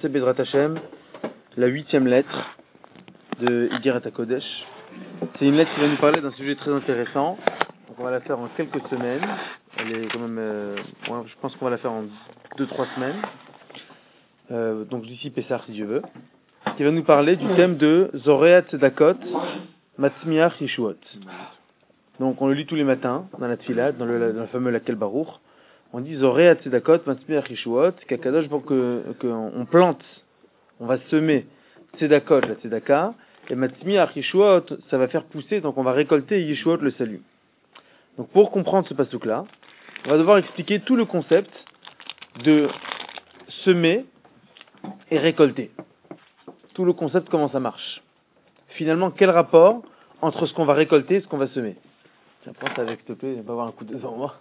commencer Bezrat Hashem, la 8e lettre de Igeret HaKodesh. C'est une lettre qui va nous parler d'un sujet très intéressant. Donc on va la faire en quelques semaines. Elle est quand même, je pense qu'on va la faire en 2-3 semaines. Donc d'ici Pessah si Dieu veut. Qui va nous parler du thème de Zoreat Tzedakot, Matzmiach Yeshuot. Donc on le lit tous les matins dans la Tfilat, dans le fameux Lakel Baruch. On dit Zoreat Tzedakot, Matzmiach Yeshuot, qu'Akadosh pour qu'on plante, on va semer Tzedakot, la Tzedaka, et Matzmiach Yeshuot, ça va faire pousser, donc on va récolter Yeshuot, le salut. Donc pour comprendre ce pasuk-là, on va devoir expliquer tout le concept de semer et récolter. Tout le concept, comment ça marche. Finalement, quel rapport entre ce qu'on va récolter et ce qu'on va semer? Tiens, prends ça avec, s'il te plaît, il va pas avoir un coup de devant moi.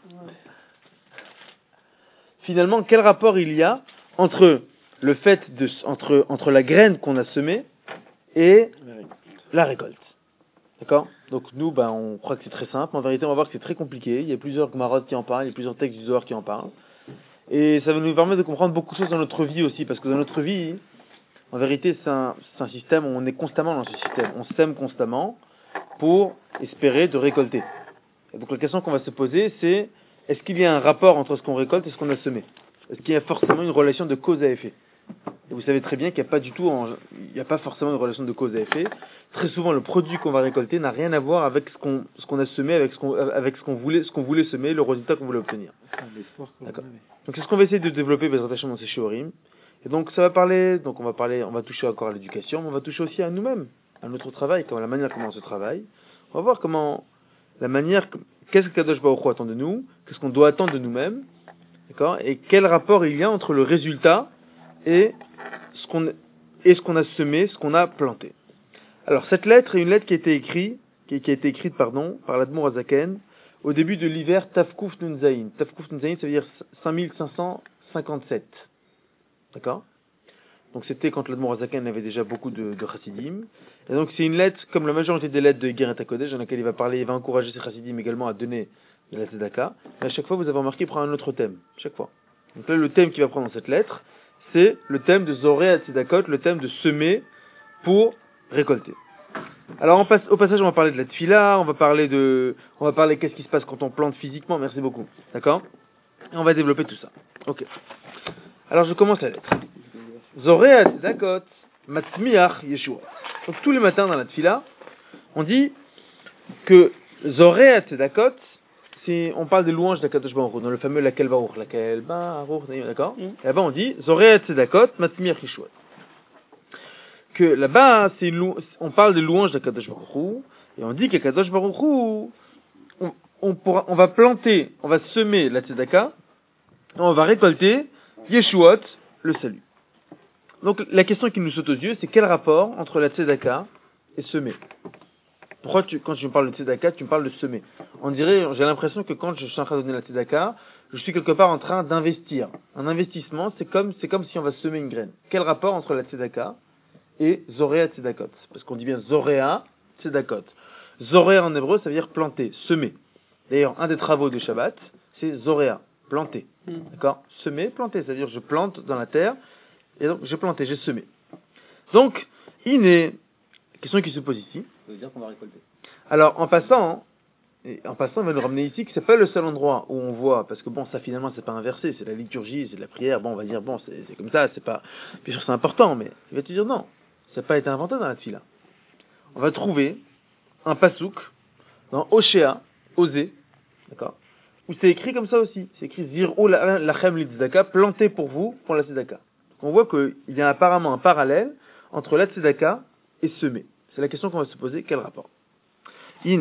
Finalement, quel rapport il y a entre le fait de, entre la graine qu'on a semée et la récolte? D'accord? Donc nous, on croit que c'est très simple. En vérité, on va voir que c'est très compliqué. Il y a plusieurs Gemarot qui en parlent, il y a plusieurs textes du Zohar qui en parlent. Et ça va nous permettre de comprendre beaucoup de choses dans notre vie aussi, parce que dans notre vie, en vérité, c'est un système où on est constamment dans ce système. On sème constamment pour espérer de récolter. Et donc la question qu'on va se poser, c'est est-ce qu'il y a un rapport entre ce qu'on récolte et ce qu'on a semé? Est-ce qu'il y a forcément une relation de cause à effet? Et vous savez très bien qu'il n'y a pas du tout, il n'y a pas forcément une relation de cause à effet. Très souvent, le produit qu'on va récolter n'a rien à voir avec ce qu'on a semé, avec ce qu'on voulait semer, le résultat qu'on voulait obtenir. D'accord. Donc c'est ce qu'on va essayer de développer dans ces shiurim. Et donc ça va parler, on va toucher encore à l'éducation, mais on va toucher aussi à nous-mêmes, à notre travail, la manière comment on se travaille. On va voir qu'est-ce que Kadosh Baruch Hu attend de nous, qu'est-ce qu'on doit attendre de nous-mêmes, d'accord, et quel rapport il y a entre le résultat et ce qu'on a semé, ce qu'on a planté. Alors cette lettre est une lettre qui a été écrite par l'Admor Hazaken au début de l'hiver Tafkuf Nun Zayin. Tafkuf Nun Zayin, ça veut dire 5557. D'accord? Donc c'était quand l'Admor Hazaken avait déjà beaucoup de chassidim. Et donc c'est une lettre, comme la majorité des lettres de Igeret HaKodesh, dans laquelle il va encourager ses chassidim également à donner de la tzedaka. Mais à chaque fois, vous avez remarqué, il prend un autre thème. Chaque fois. Donc là, le thème qu'il va prendre dans cette lettre, c'est le thème de Zoreat Tzedakot, le thème de semer pour récolter. Alors au passage, on va parler de la tfila, on va parler qu'est-ce qui se passe quand on plante physiquement. Merci beaucoup. D'accord? Et on va développer tout ça. Ok. Alors je commence la lettre. Zoreat Tzedakot, Matzmiach Yeshuot. Donc tous les matins dans la tfila, on dit que Zoreat Tzedakot, on parle des louanges d'Akadosh Baruch Hu, dans le fameux Lakel Baruch, d'accord? Et là-bas on dit Zoreat Tzedakot, Matzmiach Yeshuot. Que là-bas, on parle des louanges d'Akadosh Baruch Hu, et on dit qu'Akadosh Baruch Hu, on va planter, on va semer la tzedaka, et on va récolter Yeshuot, le salut. Donc la question qui nous saute aux yeux, c'est quel rapport entre la tzedaka et semer? Pourquoi quand tu me parles de tzedaka, tu me parles de semer? J'ai l'impression que quand je suis en train de donner la tzedaka, je suis quelque part en train d'investir. Un investissement, c'est comme si on va semer une graine. Quel rapport entre la tzedaka et Zorea Tzedakot? Parce qu'on dit bien Zorea Tzedakot. Zorea en hébreu, ça veut dire planter, semer. D'ailleurs, un des travaux de Shabbat, c'est Zorea, planter. D'accord? Semer, planter, ça veut dire je plante dans la terre, et donc j'ai planté, j'ai semé. Donc, question qui se pose ici. Ça veut dire qu'on va récolter. Alors, en passant, on va nous ramener ici que c'est pas le seul endroit où on voit, parce que ça finalement c'est pas un verset, c'est la liturgie, c'est de la prière, on va dire c'est comme ça, c'est pas, bien sûr c'est important, mais il va te dire non, ça n'a pas été inventé dans la tfila. On va trouver un pasouk dans Oshéa, Osée, d'accord, où c'est écrit comme ça aussi, c'est écrit Zir'u lachem litzedaka, planté pour vous, pour la tzedaka. On voit qu'il y a apparemment un parallèle entre la tzedaka et semer. C'est la question qu'on va se poser, quel rapport? On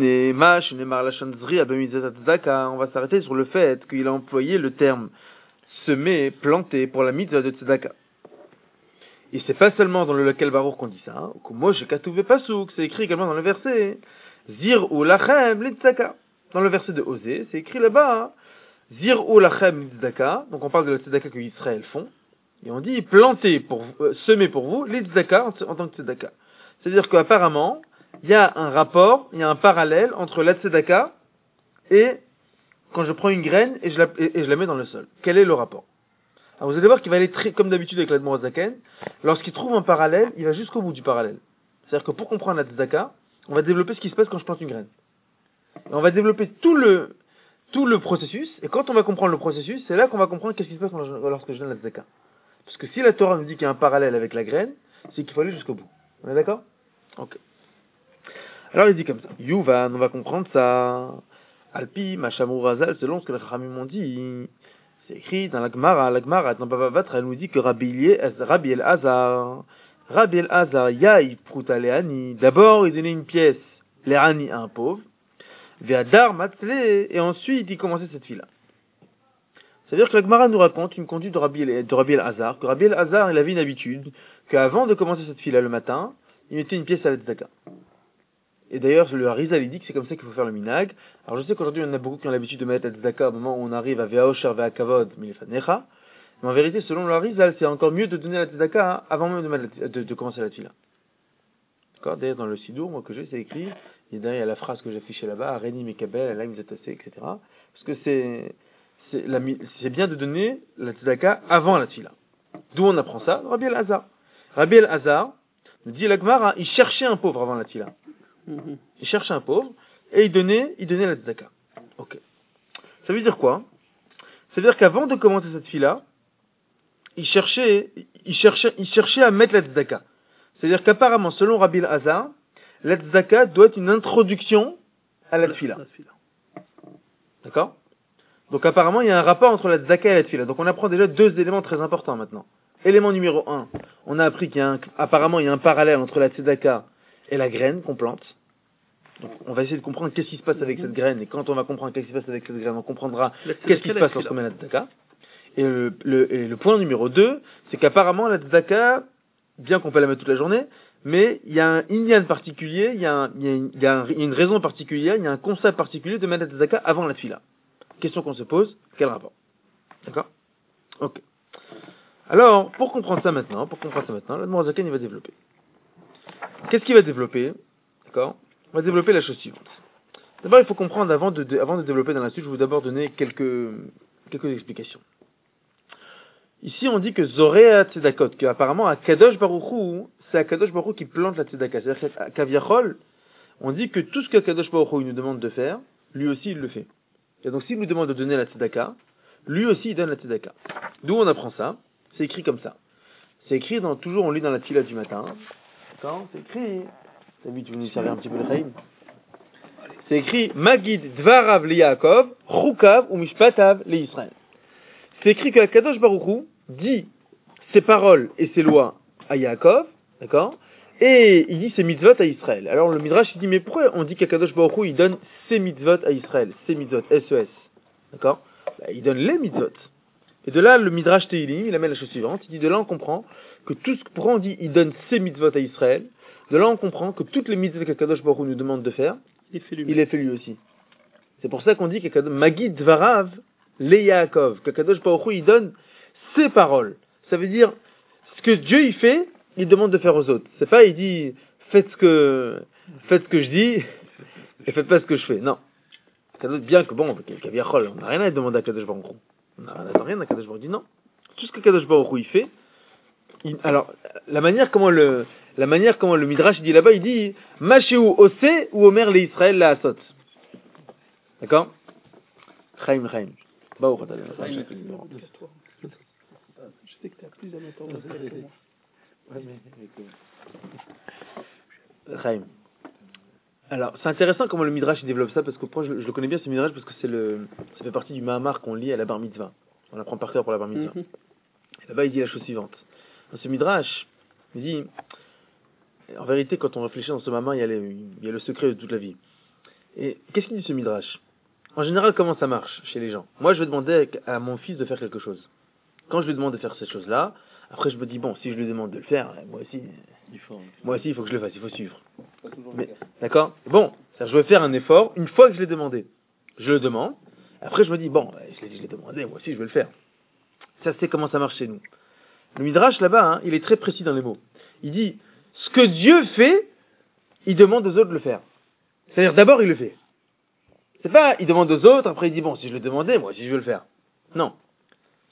va s'arrêter sur le fait qu'il a employé le terme semer, planter pour la mitzvah de tzedaka. Et c'est pas seulement dans le Lakel Baruch qu'on dit ça, c'est écrit également dans le verset Zir'u lachem litzedaka. Dans le verset de Osée, c'est écrit là-bas Zir'u lachem litzedaka. Donc on parle de la tzedaka que Israël font, et on dit planter semer pour vous litzedaka en tant que tzedaka. C'est-à-dire qu'apparemment il y a un rapport, il y a un parallèle entre la tzedaka et quand je prends une graine et je la mets dans le sol. Quel est le rapport? Alors vous allez voir qu'il va aller très, comme d'habitude avec l'Admor Zaken, lorsqu'il trouve un parallèle, il va jusqu'au bout du parallèle. C'est-à-dire que pour comprendre la tzedaka, on va développer ce qui se passe quand je plante une graine. Et on va développer tout le processus, et quand on va comprendre le processus, c'est là qu'on va comprendre qu'est-ce qui se passe lorsque je donne la tzedaka. Parce que si la Torah nous dit qu'il y a un parallèle avec la graine, c'est qu'il faut aller jusqu'au bout. On est d'accord? Ok. Alors il dit comme ça. Yuvan, on va comprendre ça. Alpi, Machamou Razal, selon ce que les Chachamim m'ont dit. C'est écrit dans la Gemara, dans Bava Batra, elle nous dit que Rabbi El-Hazar, Yaï Prouta Leani, d'abord il donnait une pièce, Leani à un pauvre, Ve'adar Matzle, et ensuite il commençait cette fille-là. C'est-à-dire que la Gemara nous raconte une conduite de Rabbi El-Hazar, que Rabbi El-Hazar, il avait une habitude, qu'avant de commencer cette fille-là le matin, il mettait une pièce à la tzedaka. Et d'ailleurs, le Harizal, il dit que c'est comme ça qu'il faut faire le minag. Alors je sais qu'aujourd'hui, il y en a beaucoup qui ont l'habitude de mettre la tzedaka au moment où on arrive à Ve'aosher Ve'akavod Milefanecha. Mais en vérité, selon le Harizal, c'est encore mieux de donner la tzedaka avant même de commencer la tefila. D'accord? D'ailleurs, dans le Sidour, moi, que j'ai, c'est écrit, et derrière, il y a la phrase que j'ai affichée là-bas, Areni Mekabel, Alaim Zetase, etc. Parce que c'est bien de donner la tzedaka avant la tefila. D'où on apprend ça? Rabbi El-Hazar. Rabbi El-Hazar, nous dit la Gemara, il cherchait un pauvre avant la tefila. Il cherchait un pauvre, et il donnait la tzedaka. Ok. Ça veut dire quoi? Ça veut dire qu'avant de commencer cette fille-là, il cherchait à mettre la tzedaka. C'est-à-dire qu'apparemment, selon Rabbi El-Hazar, la tzedaka doit être une introduction à la tefila. D'accord? Donc apparemment, il y a un rapport entre la tzedaka et la tefila. Donc on apprend déjà deux éléments très importants maintenant. Élément numéro 1, on a appris qu'apparemment il y a un parallèle entre la tzedaka et la graine qu'on plante. Donc, on va essayer de comprendre qu'est-ce qui se passe avec cette graine, et quand on va comprendre qu'est-ce qui se passe avec cette graine, on comprendra qu'est-ce qui se passe lorsqu'on met la tzedaka. Et le point numéro 2, c'est qu'apparemment la tzedaka, bien qu'on peut la mettre toute la journée, mais il y a un inyan particulier, il y a une raison particulière, il y a un concept particulier de mettre la tzedaka avant la tefila. Question qu'on se pose, quel rapport? D'accord? Ok. Alors, pour comprendre ça maintenant, l'Admor Zaken il va développer. Qu'est-ce qu'il va développer? D'accord? On va développer la chose suivante. D'abord, il faut comprendre, avant de développer dans la suite, je vais vous d'abord donner quelques explications. Ici, on dit que Zorea Tzedakot, qu'apparemment, à Kadosh Baruch Hu, c'est à Kadosh Baruch Hu qui plante la Tzedaka. C'est-à-dire qu'à Kaviachol, on dit que tout ce que Kadosh Baruch Hu nous demande de faire, lui aussi, il le fait. Et donc, s'il nous demande de donner la Tzedaka, lui aussi, il donne la Tzedaka. D'où on apprend ça? C'est écrit comme ça. C'est écrit toujours, on lit dans la Tfila du matin. D'accord? C'est écrit. T'as vu, tu veux nous servir un petit peu de Chaim? C'est écrit Magid Dvarav le Yaakov, Chukav ou Mishpatav le Israël. C'est écrit que Kadosh Baruch Hu dit ses paroles et ses lois à Yaakov, d'accord? Et il dit ses mitzvot à Israël. Alors le Midrash il dit mais pourquoi on dit qu'Akadosh Baruch Hu il donne ses mitzvot à Israël, ses mitzvot, S-E-S, d'accord? Il donne les mitzvot. Et de là le Midrash Teilim il amène la chose suivante, il dit de là on comprend que pourquoi on dit il donne ses mitzvot à Israël. De là, on comprend que toutes les mitzvot qu'Akadosh Baruch Hu nous demande de faire, il les fait lui aussi. C'est pour ça qu'on dit qu'Akadosh Magid Dvarav le Yaakov, qu'Akadosh Baruch Hu il donne ses paroles. Ça veut dire ce que Dieu il fait, il demande de faire aux autres. C'est pas il dit faites ce que je dis et faites pas ce que je fais. Non. Bien que bon, Kaviachol, on n'a rien à demander à Akadosh Baruch Hu. On n'a rien à Akadosh Baruch Hu. Dit non. Tout ce qu'Akadosh Baruch Hu il fait. Alors la manière comment le Midrash dit là-bas, il dit Mashéu Ose ou Omer le Israël la Asot. D'accord? Chaim. Bah, je sais que tu as plus à m'entendre que moi. Chaim. Alors, c'est intéressant comment le Midrash développe ça, parce que je le connais bien ce Midrash, parce que ça fait partie du Mahamar qu'on lit à la Bar Mitzvah. On apprend par cœur pour la Bar Mitzvah. Et là-bas, il dit la chose suivante. Dans ce Midrash, il dit, en vérité, quand on réfléchit dans ce Mahamar, il y a le secret de toute la vie. Et qu'est-ce qu'il dit ce Midrash? En général, comment ça marche chez les gens? Moi, je vais demander à mon fils de faire quelque chose. Quand je lui demande de faire cette chose-là, après je me dis, bon, si je lui demande de le faire, moi aussi, il faut que je le fasse, il faut suivre. Mais, d'accord? Bon, je vais faire un effort une fois que je l'ai demandé. Je le demande, après je me dis, bon, je l'ai demandé, moi aussi je vais le faire. Ça, c'est comment ça marche chez nous. Le Midrash, là-bas, il est très précis dans les mots. Il dit, ce que Dieu fait, il demande aux autres de le faire. C'est-à-dire, d'abord, il le fait. C'est pas, il demande aux autres, après il dit, bon, si je le demandais, moi aussi je veux le faire. Non.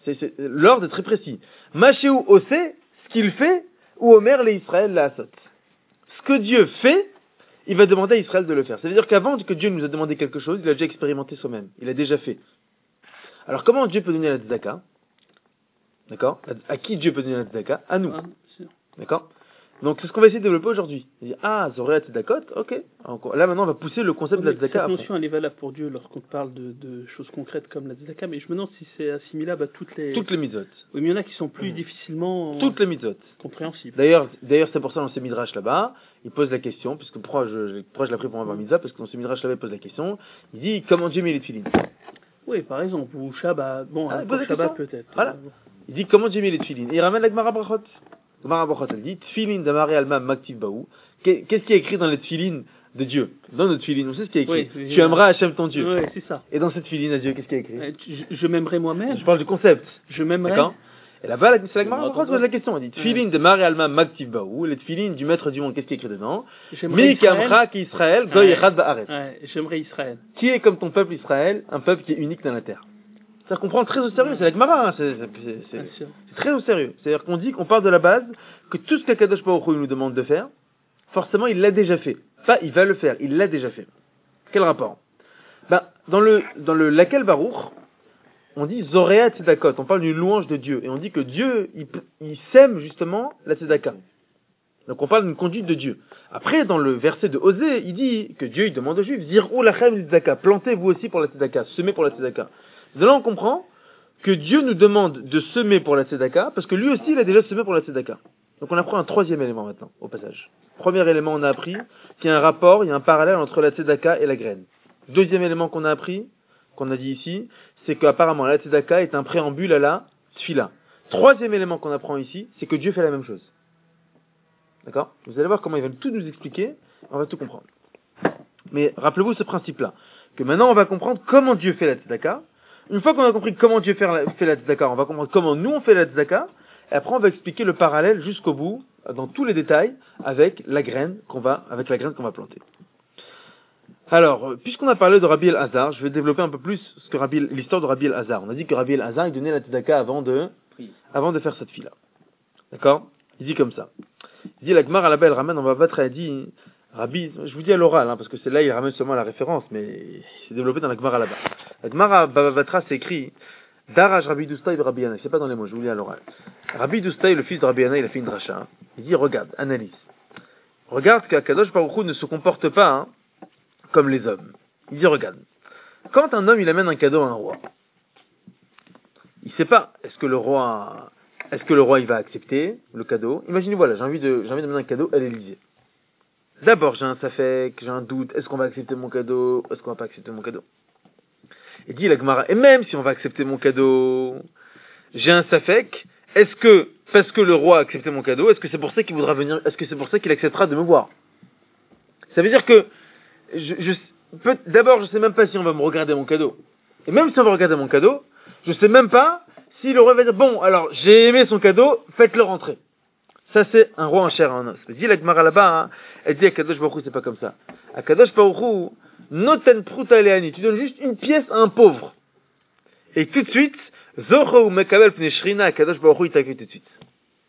L'ordre est très précis. Machéou osé, ce qu'il fait, ou Omer les Israël la asot. Ce que Dieu fait, il va demander à Israël de le faire. Ça veut dire qu'avant que Dieu nous a demandé quelque chose, il a déjà expérimenté soi-même. Il a déjà fait. Alors comment Dieu peut donner la tzedaka? D'accord? À qui Dieu peut donner la tzedaka? À nous. D'accord? Donc c'est ce qu'on va essayer de développer aujourd'hui. Zoré tzedakot, ok. Là maintenant on va pousser le concept de la tzedaka. Cette notion elle est valable pour Dieu lorsqu'on parle de choses concrètes comme la tzedaka, mais je me demande si c'est assimilable à toutes les mitzvot. Oui, mais il y en a qui sont plus difficilement toutes les mitzvot compréhensibles. D'ailleurs c'est pour ça dans ces midrash là-bas, il pose la question, puisque pourquoi je l'ai pris pour avoir mitzvah, parce que dans ces midrash là-bas il pose la question, il dit comment Dieu met les tefilines. Oui, par exemple, ou Shabbat, pour Shabbat peut-être. Voilà. Il dit comment Dieu met les tefilines. Et il ramène la Gemara Brachot. Gemara Brachot, elle dit tefilin d'amare alma maktiv baou. Qu'est-ce qui est écrit dans les tefilines de Dieu? Dans notre tefilin, on sait ce qui est écrit. Oui, tu aimeras Hachem ton Dieu. Oui, c'est ça. Et dans cette tefilin à Dieu, qu'est-ce qui est écrit? Je m'aimerai moi-même. Je parle du concept. Je m'aimerai. D'accord? Et là-bas, c'est la Gemara Brachot pose la question. Elle dit tefilin d'amare alma maktiv baou. Les tefilines du maître du monde, qu'est-ce qui est écrit dedans? Mi kamra ki Israël goy echad ba'aretz. J'aimerais Israël. Qui est comme ton peuple Israël, un peuple qui est unique dans la terre. Ça comprend très au sérieux, c'est la Gemara, c'est très au sérieux. C'est-à-dire qu'on dit qu'on part de la base que tout ce qu'Akadosh Baruch Hu nous demande de faire, forcément il l'a déjà fait. Pas il va le faire, il l'a déjà fait. Quel rapport? Dans le Lakel Baruch, on dit Zoréa Tzedakot, on parle d'une louange de Dieu, et on dit que Dieu, il sème justement la Tzedaka. Donc on parle d'une conduite de Dieu. Après, dans le verset de Osée, il dit que Dieu il demande aux Juifs, Zir'u lachem Tzedaka, plantez-vous aussi pour la Tzedaka, semez pour la Tzedaka. De là, on comprend que Dieu nous demande de semer pour la tzedaka, parce que lui aussi, il a déjà semé pour la tzedaka. Donc on apprend un troisième élément maintenant, au passage. Premier élément, on a appris qu'il y a un rapport, il y a un parallèle entre la tzedaka et la graine. Deuxième élément qu'on a appris, qu'on a dit ici, c'est qu'apparemment la tzedaka est un préambule à la tfila. Troisième élément qu'on apprend ici, c'est que Dieu fait la même chose. D'accord? Vous allez voir comment il va tout nous expliquer, on va tout comprendre. Mais rappelez-vous ce principe-là, que maintenant on va comprendre comment Dieu fait la tzedaka. Une fois qu'on a compris comment Dieu fait la tzedaka, on va comprendre comment nous on fait la tzedaka, et après on va expliquer le parallèle jusqu'au bout, dans tous les détails, avec la graine qu'on va planter. Alors, puisqu'on a parlé de Rabbi El-Hazar, je vais développer un peu plus l'histoire de Rabbi El-Hazar. On a dit que Rabbi El-Hazar, il donnait la tzedaka avant de faire cette fille-là. D'accord? Il dit comme ça. Il dit, la Gemara là-bas, elle ramène, on va battre, elle dit, Rabbi, je vous dis à l'oral, parce que c'est là, il ramène seulement la référence, mais c'est développé dans la Gemara là-bas. La Gemara Bava Batra, c'est écrit, Daraj Rabbi Doustay Rabbi Yana, c'est pas dans les mots, je vous lis à l'oral. Rabbi Doustay, le fils de Rabbi Yana, il a fait une dracha. Il dit, regarde, analyse. Regarde qu'Akadosh Baruch Hu ne se comporte pas comme les hommes. Il dit, regarde. Quand un homme, il amène un cadeau à un roi, il sait pas, est-ce que le roi, il va accepter le cadeau? Imaginez, voilà, j'ai envie d'amener un cadeau à l'Élysée. D'abord, j'ai un safek, j'ai un doute, est-ce qu'on va accepter mon cadeau, est-ce qu'on va pas accepter mon cadeau? Et dit la Gemara, et même si on va accepter mon cadeau, j'ai un safek, est-ce que, parce que le roi a accepté mon cadeau, est-ce que c'est pour ça qu'il voudra venir, est-ce que c'est pour ça qu'il acceptera de me voir? Ça veut dire que, d'abord, je sais même pas si on va me regarder mon cadeau. Et même si on va regarder mon cadeau, je sais même pas si le roi va dire, bon, alors, j'ai aimé son cadeau, faites-le rentrer. Ça, c'est un roi en chair et en os. Dit la Gemara là-bas, elle dit à Kadosh Baruch Hu, c'est pas comme ça. À Kadosh Baruch Hu, noten pruta leani, tu donnes juste une pièce à un pauvre. Et tout de suite, zocho mekabel pnei shrina, Kadosh Baruch Hu, il t'accueille tout de suite.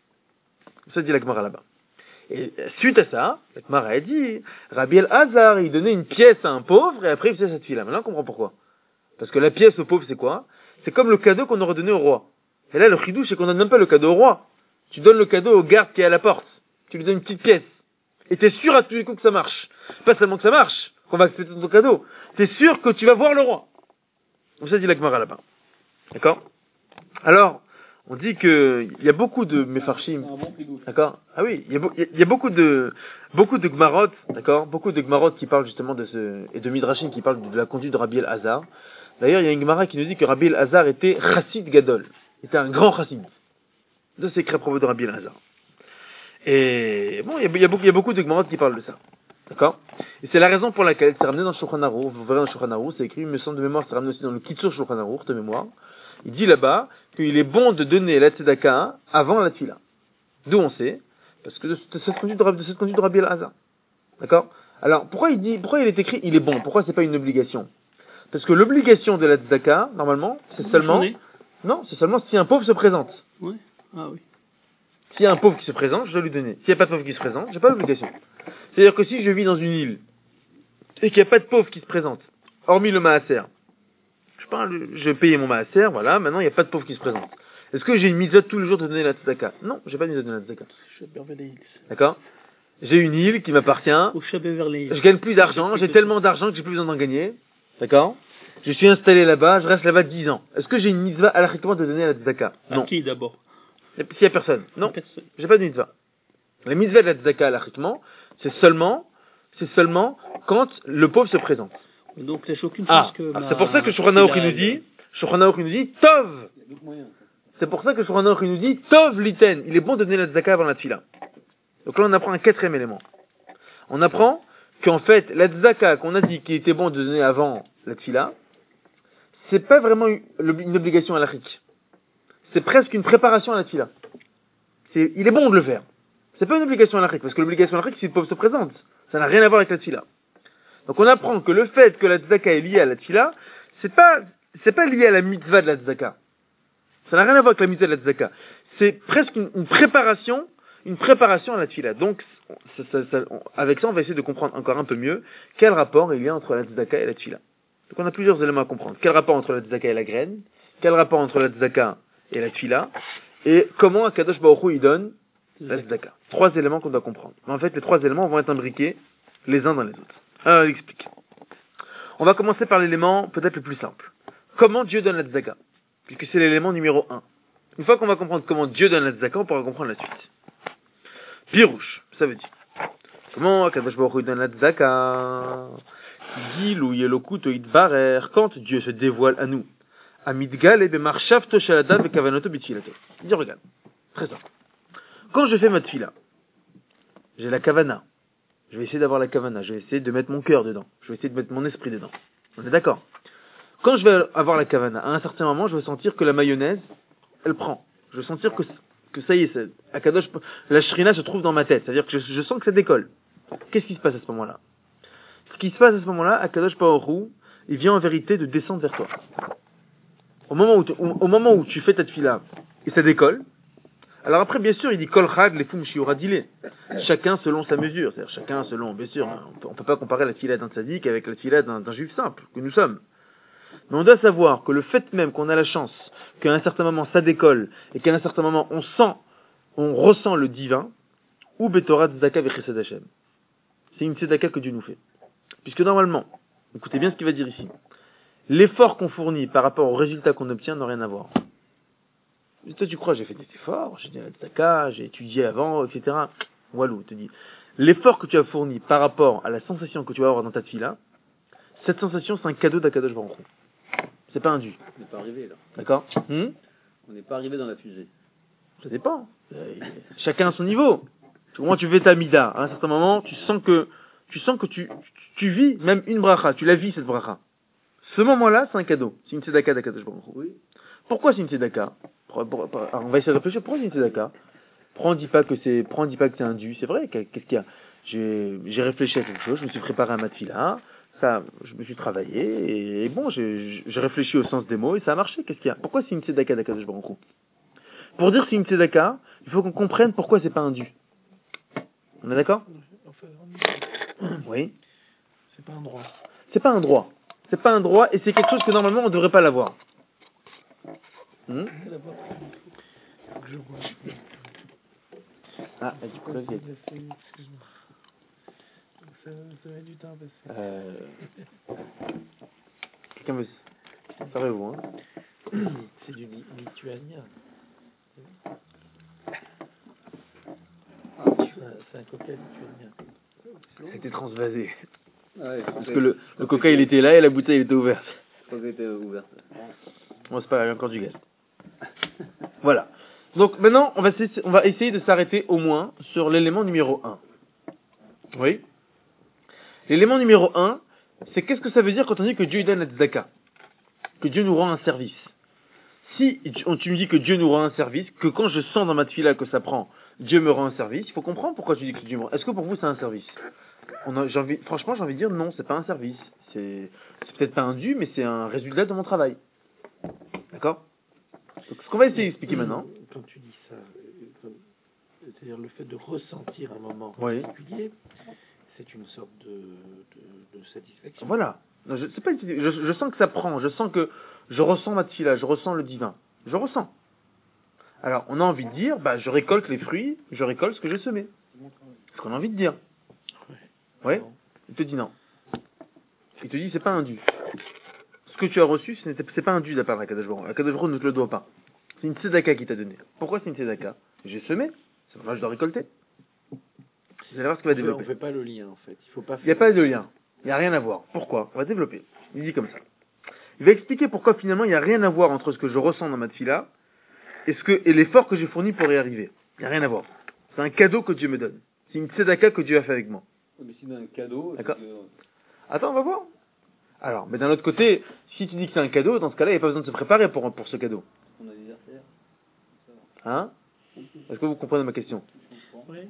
Ça dit la Gemara là-bas. Et suite à ça, la Gemara a dit, Rabbi El-Hazar, il donnait une pièce à un pauvre, et après il faisait cette fille-là. Maintenant on comprend pourquoi. Parce que la pièce au pauvre, c'est quoi? C'est comme le cadeau qu'on aurait donné au roi. Et là, le chidouche, c'est qu'on donne même pas le cadeau au roi. Tu donnes le cadeau au garde qui est à la porte. Tu lui donnes une petite pièce. Et t'es sûr à tous les coups que ça marche. Pas seulement que ça marche, qu'on va accepter ton cadeau. T'es sûr que tu vas voir le roi. Donc ça dit la Gemara là-bas. D'accord? Alors, on dit que il y a beaucoup de mefarshim. D'accord? Ah oui, il y a beaucoup de Gemarot, d'accord? Beaucoup de Gemarot qui parlent justement et de Midrashim qui parlent de la conduite de Rabbi El-Hazar. D'ailleurs, il y a une Gemara qui nous dit que Rabbi El-Hazar était chassid gadol. Il était un grand chassid. De secrets propos de Rabbi El-Hazar. Et bon, il y a beaucoup de Gemarot qui parlent de ça. D'accord? Et c'est la raison pour laquelle c'est ramené dans le Shulchan Aruch. Vous verrez dans le Shulchan Aruch, c'est écrit, il me semble de mémoire, c'est ramené aussi dans le Kitzur Shulchan Aruch de mémoire. Il dit là-bas qu'il est bon de donner la tzedaka avant la tefila. D'où on sait? Parce que de cette conduite de Rabbi El-Hazar. D'accord? Alors, pourquoi il est écrit il est bon? Pourquoi c'est pas une obligation? Parce que l'obligation de la tzedaka, normalement, c'est seulement Non, c'est seulement si un pauvre se présente. Oui. Ah oui. S'il y a un pauvre qui se présente, je dois lui donner. S'il n'y a pas de pauvre qui se présente, j'ai pas d'obligation. C'est-à-dire que si je vis dans une île et qu'il n'y a pas de pauvre qui se présente, hormis le maaser, je vais payer mon maaser, voilà, maintenant il n'y a pas de pauvre qui se présente. Est-ce que j'ai une mitzvah tous les jours de donner la tzedaka? Non, j'ai pas de mitzvah de donner la tzedaka. D'accord? J'ai une île qui m'appartient. Je gagne plus d'argent, j'ai tellement d'argent que j'ai plus besoin d'en gagner. D'accord? Je suis installé là-bas, je reste là-bas 10 ans. Est-ce que j'ai une mitzvah halachiquement de donner la tzedaka? Non. À qui d'abord? S'il n'y a personne. Non. J'ai pas de mitzvah. La mitzvah de la tzedaka halachiquement, c'est seulement quand le pauvre se présente. Donc, il n'y a aucune chance que. C'est pour ça que Shulchan Aruch nous dit, Tov! C'est pour ça que Shulchan Aruch nous dit, Tov liten. Il est bon de donner la tzedaka avant la tfila. Donc là, on apprend un quatrième élément. On apprend qu'en fait, la tzedaka qu'on a dit qu'il était bon de donner avant la tfila, c'est pas vraiment une obligation halachique. C'est presque une préparation à la tfila. Il est bon de le faire. C'est pas une obligation halachique, parce que l'obligation halachique, c'est si le pauvre se présente. Ça n'a rien à voir avec la tfila. Donc on apprend que le fait que la tzedaka est liée à la tfila, c'est pas lié à la mitzvah de la tzedaka. Ça n'a rien à voir avec la mitzvah de la tzedaka. C'est presque une préparation à la tfila. Donc, avec ça, on va essayer de comprendre encore un peu mieux quel rapport il y a entre la tzedaka et la tfila. Donc on a plusieurs éléments à comprendre. Quel rapport entre la tzedaka et la graine? Quel rapport entre la tzedaka et la tfila? Et comment Akadosh Baruch Hu il donne la tzedaka? 3 éléments qu'on doit comprendre. Mais en fait, les 3 éléments vont être imbriqués les uns dans les autres. Alors, il explique. On va commencer par l'élément peut-être le plus simple. Comment Dieu donne la tzedaka? Puisque c'est l'élément numéro 1. Une fois qu'on va comprendre comment Dieu donne la tzedaka, on pourra comprendre la suite. Pirouche, ça veut dire. Comment Akadosh Baruch Hu donne la tzedaka? Gilou Yelokut Idbarer, quand Dieu se dévoile à nous. Amidgal et Bemarshafto Shalada Bekavanoto Bitilato. Il dit, regarde, très simple. Quand je fais ma tfila, j'ai la kavana. Je vais essayer d'avoir la kavana, je vais essayer de mettre mon cœur dedans, je vais essayer de mettre mon esprit dedans. On est d'accord? Quand je vais avoir la kavana, à un certain moment, je vais sentir que la mayonnaise, elle prend. Je vais sentir que ça y est, Akadosh, la shrina se trouve dans ma tête. C'est-à-dire que je sens que ça décolle. Qu'est-ce qui se passe à ce moment-là? Ce qui se passe à ce moment-là, Akadosh Baruch Hu, il vient en vérité de descendre vers toi. Au moment où tu fais ta tfila, et ça décolle, alors après, bien sûr, il dit Kol Chag les fum shiura dilé. Chacun selon sa mesure. C'est-à-dire chacun selon, bien sûr, on peut pas comparer la tfila d'un tzaddik avec la tfila d'un juif simple, que nous sommes. Mais on doit savoir que le fait même qu'on a la chance, qu'à un certain moment ça décolle, et qu'à un certain moment on ressent le divin, ou Betorat Tzedaka v'Chesed Hashem. C'est une tzedaka que Dieu nous fait. Puisque normalement, écoutez bien ce qu'il va dire ici, l'effort qu'on fournit par rapport au résultat qu'on obtient n'a rien à voir. Et toi tu crois, j'ai fait des efforts, j'ai dit la tzedaka, j'ai étudié avant, etc. Walou, te dit, l'effort que tu as fourni par rapport à la sensation que tu vas avoir dans ta tfila, cette sensation c'est un cadeau d'Akadosh Baruch Hu. C'est pas un dû. On n'est pas arrivé là. D'accord? On n'est pas arrivé dans la fusée. Ça dépend. Chacun à son niveau. Au moins tu fais ta mida. À un certain moment, tu sens que tu vis même une bracha. Tu la vis cette bracha. Ce moment-là, c'est un cadeau. C'est une tzedaka d'Akadosh Baruch Hu. Oui. Pourquoi c'est une tzedaka? On va essayer de réfléchir. Pourquoi c'est une tzedaka? Pourquoi on dit pas que c'est un dû? C'est vrai. Qu'est-ce qu'il y a? J'ai réfléchi à quelque chose. Je me suis préparé à ma tefila. Ça, je me suis travaillé et bon, j'ai réfléchi au sens des mots et ça a marché. Qu'est-ce qu'il y a? Pourquoi c'est une tzedaka d'Akadosh Baruch Hu? Pour dire que c'est une tzedaka, il faut qu'on comprenne pourquoi c'est pas un dû. On est d'accord? Oui. C'est pas un droit. C'est pas un droit. C'est pas un droit et c'est quelque chose que normalement on devrait pas l'avoir. Ah, du coup, là, ça met du temps à passer. Quelqu'un veut... Servez-vous, hein. C'est du lituanien. C'est un coca lituanien. C'était transvasé. Ouais, parce que le coca il était là et la bouteille elle était ouverte. Le coca était ouverte. Bon, c'est pas grave, il y a encore du gaz. Voilà. Donc maintenant, on va essayer de s'arrêter au moins sur l'élément numéro 1. Oui. L'élément numéro 1, c'est qu'est-ce que ça veut dire quand on dit que Dieu donne la tzedaka? Que Dieu nous rend un service. Si tu me dis que Dieu nous rend un service, que quand je sens dans ma tefila que ça prend, Dieu me rend un service, il faut comprendre pourquoi tu dis que Dieu me rend. Est-ce que pour vous c'est un service? Franchement, j'ai envie de dire non, c'est pas un service. C'est peut-être pas un dû, mais c'est un résultat de mon travail. D'accord? Donc, ce qu'on va essayer d'expliquer maintenant. Quand tu dis ça, c'est-à-dire le fait de ressentir un moment Oui. particulier, c'est une sorte de satisfaction. Voilà. Non, c'est pas je sens que ça prend, je sens que je ressens ma tefila, je ressens le divin. Je ressens. Alors, on a envie de dire, je récolte les fruits, je récolte ce que j'ai semé. C'est ce qu'on a envie de dire. Ouais. Il te dit non. Il te dit, c'est pas un dû. Ce que tu as reçu, c'est pas un dû de la part d'Akadosh Baruch Hu. Akadosh Baruch Hu ne te le doit pas. C'est une tzedaka qui t'a donné. Pourquoi c'est une tzedaka? J'ai semé, c'est pour ça que je dois récolter. Vous allez voir ce qu'il va développer. On fait pas le lien, en fait. Il n'y a pas de lien. Il n'y a rien à voir. Pourquoi? On va développer. Il dit comme ça. Il va expliquer pourquoi finalement il n'y a rien à voir entre ce que je ressens dans ma tefila et l'effort que j'ai fourni pour y arriver. Il n'y a rien à voir. C'est un cadeau que Dieu me donne. C'est une tzedaka que Dieu a fait avec moi. Mais si c'est un cadeau... D'accord. Attends, on va voir. Alors, mais d'un autre côté, si tu dis que c'est un cadeau, dans ce cas-là, il n'y a pas besoin de se préparer pour ce cadeau. Son anniversaire. Hein? Est-ce que vous comprenez ma question? Oui.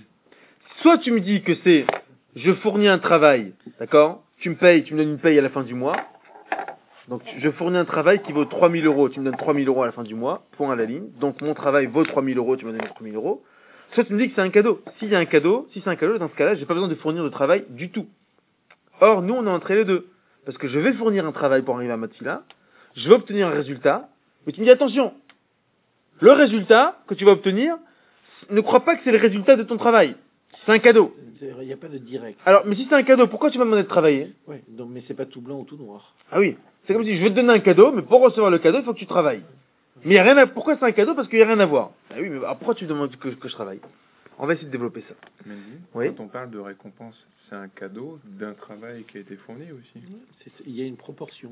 Soit tu me dis que c'est, je fournis un travail, d'accord? Tu me payes, tu me donnes une paye à la fin du mois. Donc, je fournis un travail qui vaut 3 000 euros, tu me donnes 3 000 euros à la fin du mois, point à la ligne. Donc, mon travail vaut 3 000 euros, tu me donnes 3 000 euros. Soit tu me dis que c'est un cadeau. S'il y a un cadeau, si c'est un cadeau, dans ce cas-là, j'ai pas besoin de fournir de travail du tout. Or, nous, on est entre les deux. Parce que je vais fournir un travail pour arriver à ma tefila, je vais obtenir un résultat, mais tu me dis attention, le résultat que tu vas obtenir, ne crois pas que c'est le résultat de ton travail. C'est un cadeau. Il n'y a pas de direct. Alors, mais si c'est un cadeau, pourquoi tu vas me demander de travailler? Oui, donc, mais c'est pas tout blanc ou tout noir. Ah oui, c'est comme si je vais te donner un cadeau, mais pour recevoir le cadeau, il faut que tu travailles. Mais il y a rien à... Pourquoi c'est un cadeau? Parce qu'il n'y a rien à voir. Ah oui, mais pourquoi tu demandes que je travaille? On va essayer de développer ça. Mais oui. Quand on parle de récompense, c'est un cadeau d'un travail qui a été fourni aussi. Il y a une proportion.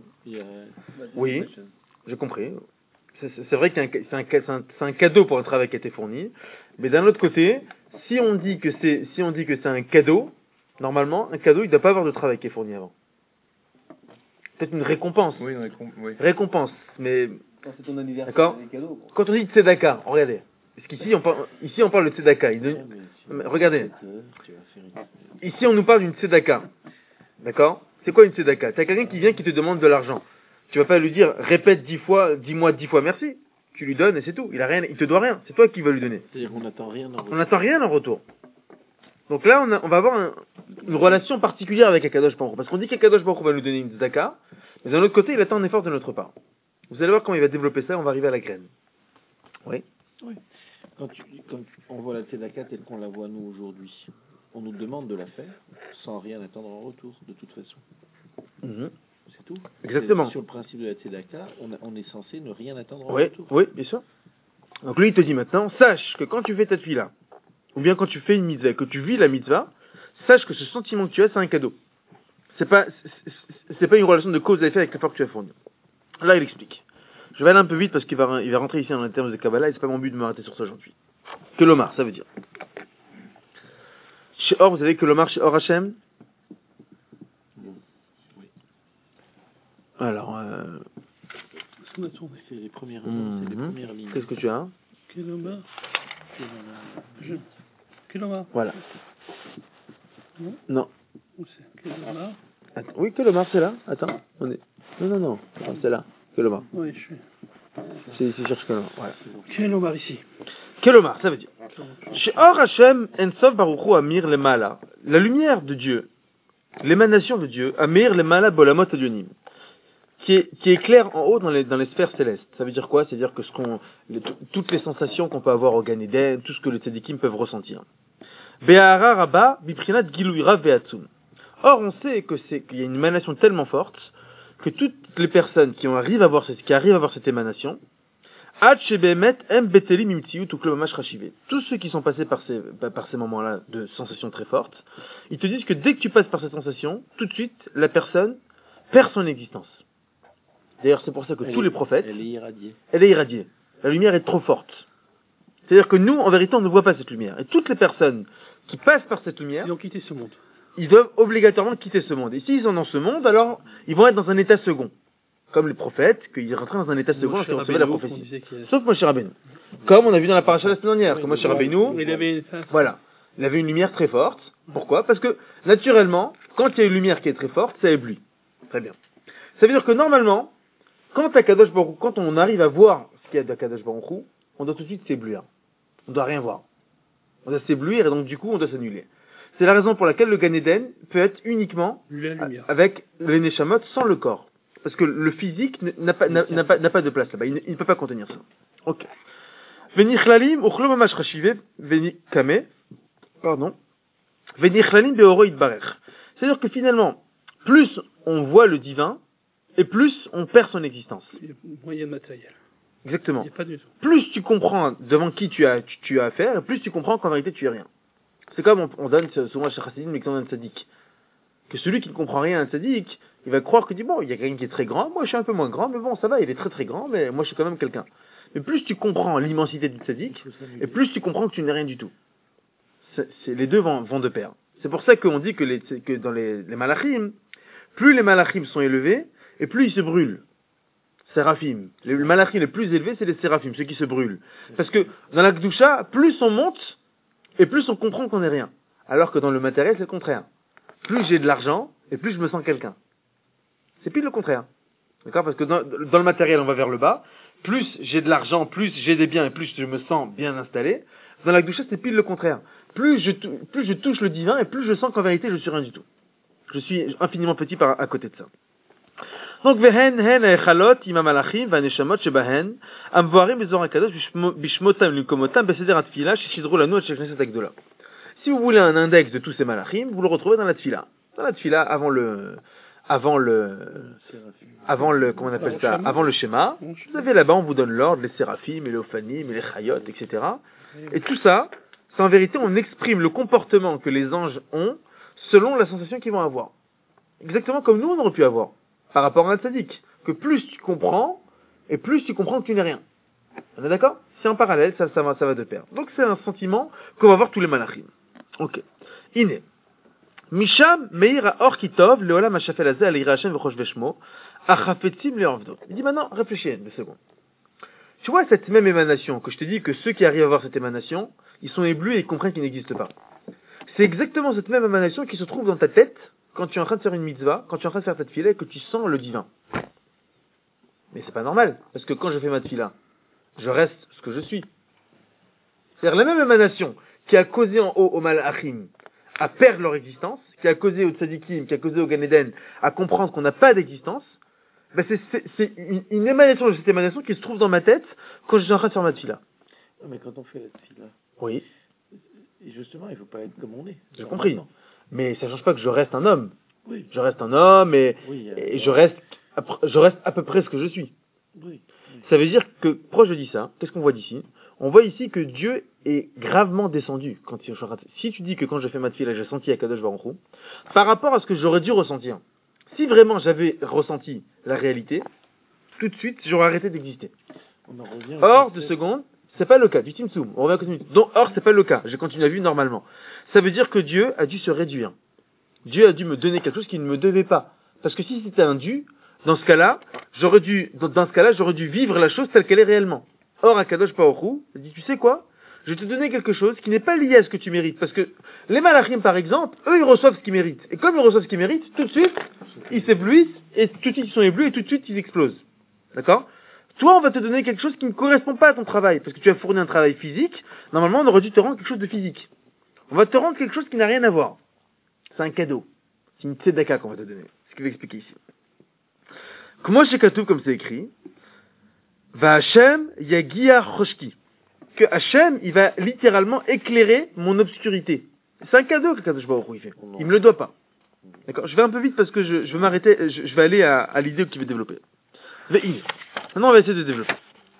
Oui, j'ai compris. C'est vrai que c'est un cadeau pour un travail qui a été fourni. Mais d'un autre côté, si on dit que c'est un cadeau, normalement, un cadeau, il ne doit pas avoir de travail qui est fourni avant. Peut-être une récompense. Oui, oui. Récompense, mais... Quand c'est ton anniversaire, d'accord. c'est des cadeaux. Quand on dit tzedaka, regardez. Parce qu'ici, on parle de tzedaka. Regardez. Ici, on nous parle d'une tzedaka. D'accord? C'est quoi une tzedaka? T'as quelqu'un qui vient qui te demande de l'argent. Tu vas pas lui dire, répète 10 fois, dis-moi 10 fois merci. Tu lui donnes et c'est tout. Il te doit rien. C'est toi qui vas lui donner. C'est-à-dire qu'on n'attend rien en retour. On n'attend rien en retour. Donc là, on va avoir une relation particulière avec Akadosh Baruch Hu. Parce qu'on dit qu'Akadosh Baruch Hu va nous donner une tzedaka, mais d'un autre côté, il attend un effort de notre part. Vous allez voir comment il va développer ça, on va arriver à la graine. Oui? Oui. Quand on voit la tzedaka telle qu'on la voit nous aujourd'hui, on nous demande de la faire sans rien attendre en retour, de toute façon. Mm-hmm. C'est tout. Exactement. Sur le principe de la tzedaka, on est censé ne rien attendre en oui, retour. Oui, bien sûr. Donc lui, il te dit maintenant, sache que quand tu fais ta tefila, ou bien quand tu fais une mitzvah, que tu vis la mitzvah, sache que ce sentiment que tu as, c'est un cadeau. C'est pas une relation de cause à effet avec l'effort que tu as fourni. Là, il explique. Je vais aller un peu vite parce qu'il va rentrer ici dans les termes de Kabbalah et c'est pas mon but de m'arrêter sur ça aujourd'hui. Kelomar, ça veut dire. Chez Or, vous savez Kelomar chez Or Hashem? Oui. Alors, c'est les premières lignes. Qu'est-ce que tu as? Kelomar. Voilà. Non. Kelomar. Attends, oui, Kelomar, c'est là. Attends, Non, c'est là. Kelomar. Oui, je suis. C'est ici, cherche Kelomar. Voilà. Kelomar ici. Kelomar, ça veut dire. Chez Or Hashem Ensof Baruchu Amir Lemala. La lumière de Dieu, l'émanation de Dieu, Amir Lemala Bolamot Adionim, qui est claire en haut dans les sphères célestes. Ça veut dire quoi? C'est-à-dire que toutes les sensations qu'on peut avoir au Gan Eden, tout ce que les tzadikim peuvent ressentir. Be'ahara Rabba Biprinat Gilui Rav Ve'atzum. Or, on sait qu'il y a une émanation tellement forte que toutes les personnes qui arrivent à voir cette émanation, tous ceux qui sont passés par ces moments-là de sensations très fortes, ils te disent que dès que tu passes par cette sensation, tout de suite, la personne perd son existence. D'ailleurs, c'est pour ça que tous les prophètes... Elle est irradiée. Elle est irradiée. La lumière est trop forte. C'est-à-dire que nous, en vérité, on ne voit pas cette lumière. Et toutes les personnes qui passent par cette lumière... Ils ont quitté ce monde. Ils doivent obligatoirement quitter ce monde. Et s'ils sont dans ce monde, alors ils vont être dans un état second. Comme les prophètes, qu'ils rentraient dans un état second lorsqu'ils recevaient la prophétie. Sauf Moshe Rabbeinu. Comme on a vu dans la paracha la semaine dernière, que Moshe Rabbeinu, voilà, il avait une lumière très forte. Pourquoi? Parce que, naturellement, quand il y a une lumière qui est très forte, ça éblouit. Très bien. Ça veut dire que normalement, quand on arrive à voir qu'il y a d'Akadosh Baruch Hu, on doit tout de suite s'éblouir. On doit rien voir. On doit s'éblouir et donc du coup on doit s'annuler. C'est la raison pour laquelle le Gan Eden peut être uniquement avec les Neshamot sans le corps. Parce que le physique n'a pas de place là-bas. Il ne peut pas contenir ça. Ok. Venichlalim uchlo mamash chashive venikame. Pardon. Venichlalim beoro itbarech. C'est-à-dire que finalement, plus on voit le divin, et plus on perd son existence. Moyen matériel. Exactement. Il y a pas du tout. Plus tu comprends devant qui tu as affaire, et plus tu comprends qu'en vérité tu es rien. C'est comme on donne souvent chez Chassidim l'exemple d'un tzaddik. Que celui qui ne comprend rien à un tzaddik, il va croire que bon, il y a quelqu'un qui est très grand, moi je suis un peu moins grand, mais bon, ça va, il est très très grand, mais moi je suis quand même quelqu'un. Mais plus tu comprends l'immensité du tzaddik, et plus tu comprends que tu n'es rien du tout. Les deux vont de pair. C'est pour ça qu'on dit que dans les malachim, plus les malachim sont élevés, et plus ils se brûlent. Séraphim. Les malachim les plus élevés, c'est les séraphim, ceux qui se brûlent. Parce que dans la Kedusha, plus on monte, et plus on comprend qu'on n'est rien. Alors que dans le matériel, c'est le contraire. Plus j'ai de l'argent, et plus je me sens quelqu'un. C'est pile le contraire. D'accord? Parce que dans le matériel, on va vers le bas. Plus j'ai de l'argent, plus j'ai des biens, et plus je me sens bien installé. Dans la Kedusha, c'est pile le contraire. Plus je touche le divin, et plus je sens qu'en vérité, je suis rien du tout. Je suis infiniment petit à côté de ça. Donc, vehen, hen, echalot, imam alachim, vaneshamot, shebahen, amvoarim, bezor akadosh, bishmotam, lukomotam, beseder atfila, shishidrou lanu, shekneset agdola. Si vous voulez un index de tous ces malachim, vous le retrouvez dans la tfila. Dans la tfila, avant le, comment on appelle ça, avant le schéma, vous avez là-bas, on vous donne l'ordre, les séraphim, les ophanim, les chayot, etc. Et tout ça, c'est en vérité, on exprime le comportement que les anges ont selon la sensation qu'ils vont avoir. Exactement comme nous, on aurait pu avoir. Par rapport à un tzaddik. Que plus tu comprends, et plus tu comprends que tu n'es rien. On est d'accord? C'est en parallèle, ça va de pair. Donc c'est un sentiment qu'on va voir tous les malachim. Ok. Iné. Misham meir or kitov leolam hashafel hazeh al yira Hashem v'chosh veshmo achafetzim le'avdo. Il dit maintenant, réfléchis une seconde. Tu vois cette même émanation, que je te dis que ceux qui arrivent à voir cette émanation, ils sont éblouis et ils comprennent qu'il n'existe pas. C'est exactement cette même émanation qui se trouve dans ta tête quand tu es en train de faire une mitzvah, quand tu es en train de faire ta tefila et que tu sens le divin. Mais c'est pas normal, parce que quand je fais ma tefila, je reste ce que je suis. C'est-à-dire la même émanation qui a causé en haut au malachim à perdre leur existence, qui a causé au tzadikim, qui a causé au Gan Eden à comprendre qu'on n'a pas d'existence, ben c'est une émanation de cette émanation qui se trouve dans ma tête quand je suis en train de faire ma tefila. Mais quand on fait la tefila, oui. Justement, il ne faut pas être comme on est. J'ai compris. Mais ça ne change pas que je reste un homme. Oui. Je reste un homme et je reste à peu près ce que je suis. Oui. Ça veut dire que, pourquoi je dis ça? Qu'est-ce qu'on voit d'ici? On voit ici que Dieu est gravement descendu. Si tu dis que quand je fais ma tefila, j'ai senti Akadosh Baruch Hu, par rapport à ce que j'aurais dû ressentir, si vraiment j'avais ressenti la réalité, tout de suite, j'aurais arrêté d'exister. Or, 2 secondes, c'est pas le cas, du Timsoum. On revient à continuer. Donc, or, c'est pas le cas. J'ai continué à vivre normalement. Ça veut dire que Dieu a dû se réduire. Dieu a dû me donner quelque chose qu'il ne me devait pas. Parce que si c'était un dû, dans ce cas-là, j'aurais dû vivre la chose telle qu'elle est réellement. Or, Akadosh Baruch Hu dit, tu sais quoi? Je vais te donner quelque chose qui n'est pas lié à ce que tu mérites. Parce que les malachim, par exemple, eux, ils reçoivent ce qu'ils méritent. Et comme ils reçoivent ce qu'ils méritent, tout de suite, ils s'éblouissent, et tout de suite, ils sont éblouis, et tout de suite, ils explosent. D'accord? Toi, on va te donner quelque chose qui ne correspond pas à ton travail, parce que tu as fourni un travail physique. Normalement, on aurait dû te rendre quelque chose de physique. On va te rendre quelque chose qui n'a rien à voir. C'est un cadeau. C'est une tzedaka qu'on va te donner. C'est ce qu'il va expliquer ici. Comment chez Katoub, comme c'est écrit, va Hashem yagia choshki. Que Hashem, il va littéralement éclairer mon obscurité. C'est un cadeau que Kadosh Baruch Hu il fait. Il me le doit pas. D'accord? Je vais un peu vite parce que je vais m'arrêter, je vais aller à l'idée qu'il veut développer. Maintenant, on va essayer de développer.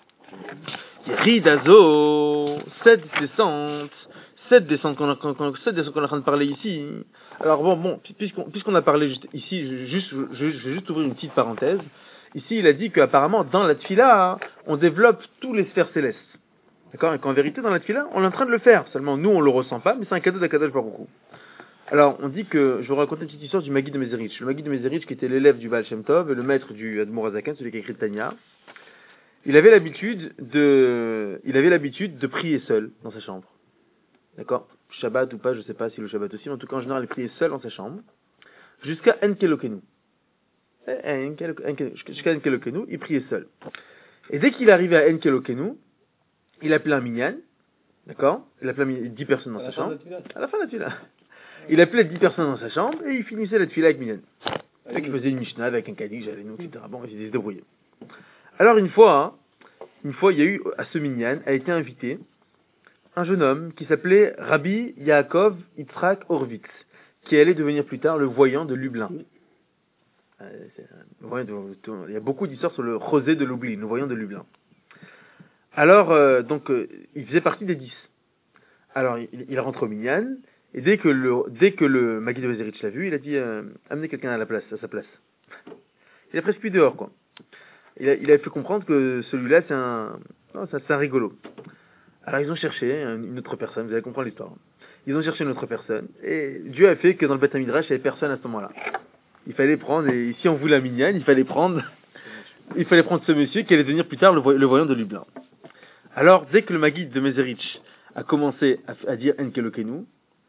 Ridazo, 7 descentes qu'on est en train de parler ici. Alors bon, puisqu'on a parlé juste ici, je vais juste ouvrir une petite parenthèse. Ici, il a dit qu'apparemment, dans la tfila, on développe tous les sphères célestes. D'accord? Et qu'en vérité, dans la tfila, on est en train de le faire. Seulement, nous, on le ressent pas, mais c'est un cadeau d'Akadosh Baruch Hu. Alors, on dit que, je vais raconter une petite histoire du Maggid de Mezerich. Le Maggid de Mezerich, qui était l'élève du Baal Shem Tov, et le maître du Admor Hazaken, celui qui a écrit Tanya. Il avait l'habitude de prier seul dans sa chambre. D'accord? Shabbat ou pas, je sais pas si le Shabbat aussi, mais en tout cas, en général, il priait seul dans sa chambre. Jusqu'à Enkelokenu. Jusqu'à Enkelokenu, il priait seul. Et dès qu'il arrive à Enkelokenu, il appelait un minyan, d'accord? Il appelait 10 personnes dans sa chambre. À la fin de la tefila. Il appelait 10 personnes dans sa chambre et il finissait la tefila avec minyan. Il faisait une mishnah avec un kaddish, avec nous, etc. Bon, il se débrouillait. Alors une fois, il y a eu, à ce minyan, a été invité un jeune homme qui s'appelait Rabbi Yaakov Yitzhak Horvitz, qui allait devenir plus tard le voyant de Lublin. Il y a beaucoup d'histoires sur le José de Lublin, le voyant de Lublin. Alors, il faisait partie des 10. Alors, il rentre au minyan, et dès que le Maguid de Bezerich l'a vu, il a dit amenez quelqu'un à sa place. Il a presque plus dehors, quoi. Il a fait comprendre que celui-là, c'est un rigolo. Alors, ils ont cherché une autre personne, vous allez comprendre l'histoire. Ils ont cherché une autre personne, et Dieu a fait que dans le Beth Midrash, il n'y avait personne à ce moment-là. Il fallait prendre, et ici on voulait un minyan, il fallait prendre ce monsieur qui allait devenir plus tard le voyant de Lublin. Alors, dès que le Maguid de Mezerich a commencé à dire Enkelokenu,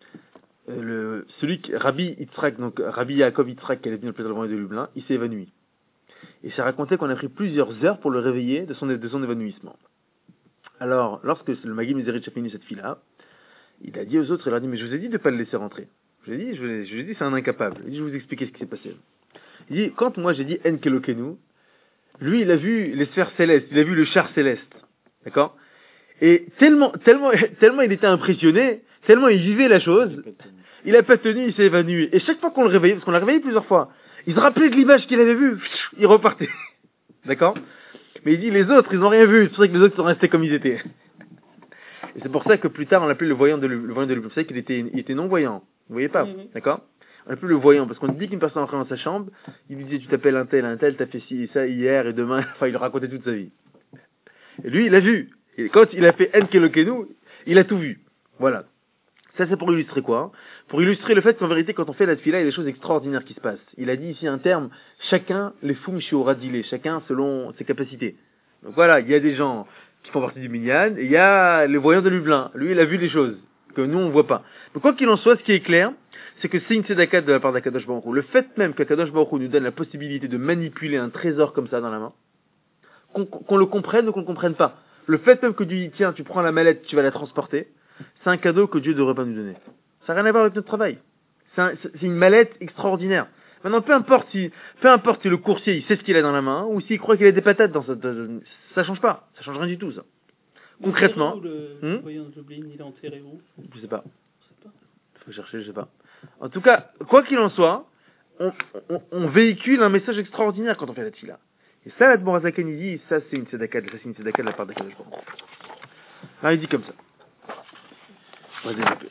Rabbi Yaakov Yitzhak, qui allait devenir plus tard le voyant de Lublin, il s'est évanoui. Et c'est raconté qu'on a pris plusieurs heures pour le réveiller de son évanouissement. Alors, lorsque le Maguid de Mezerich a fini cette fille-là, il a dit aux autres, il leur a dit, mais je vous ai dit de ne pas le laisser rentrer. Je lui ai dit, c'est un incapable. Il dit, je vais vous expliquer ce qui s'est passé. Il dit, quand moi j'ai dit Enkelokenu, lui, il a vu les sphères célestes, il a vu le char céleste. D'accord? Et tellement il était impressionné, tellement il vivait la chose, il a pas tenu, il s'est évanoui. Et chaque fois qu'on le réveillait, parce qu'on l'a réveillé plusieurs fois, il se rappelait de l'image qu'il avait vue, il repartait. D'accord? Mais il dit, les autres, ils n'ont rien vu, c'est pour ça que les autres sont restés comme ils étaient. Et c'est pour ça que plus tard, on l'appelait le voyant de Lublin. Vous savez qu'il était non-voyant. Vous voyez pas? D'accord? On l'appelait le voyant, parce qu'on dit qu'une personne rentrait dans sa chambre, il lui disait, tu t'appelles un tel, t'as fait ci et ça hier et demain, enfin, il racontait toute sa vie. Et lui, il a vu. Et quand il a fait Enkelokenu, il a tout vu. Voilà. Ça, c'est pour illustrer quoi? Pour illustrer le fait qu'en vérité, quand on fait la tefila, il y a des choses extraordinaires qui se passent. Il a dit ici un terme, chacun, les foum shiuradile, chacun selon ses capacités. Donc voilà, il y a des gens qui font partie du minyan, et il y a le voyant de Lublin. Lui, il a vu des choses que nous, on voit pas. Donc quoi qu'il en soit, ce qui est clair, c'est que c'est une tzedaka de la part d'Akadosh Baruch Hu. Le fait même qu'Akadosh Baruch Hu nous donne la possibilité de manipuler un trésor comme ça dans la main, qu'on le comprenne ou qu'on le comprenne pas. Le fait même que Dieu dit, tiens, tu prends la mallette, tu vas la transporter, c'est un cadeau que Dieu ne devrait pas nous donner. Ça n'a rien à voir avec notre travail. C'est une mallette extraordinaire. Maintenant, peu importe si le coursier, il sait ce qu'il a dans la main, ou s'il croit qu'il a des patates dans ça change pas. Ça change rien du tout, ça. Concrètement. Le voyant de Lublin, il est enterré où? Je sais pas. Faut chercher, je sais pas. En tout cas, quoi qu'il en soit, on véhicule un message extraordinaire quand on fait la tefila. Et ça, l'Admor HaZaken, il dit, ça c'est une tzedaka de la part d'Akadosh Baruch Hu. Alors il dit comme ça. On va développer.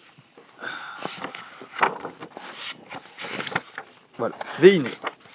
Voilà. Veine.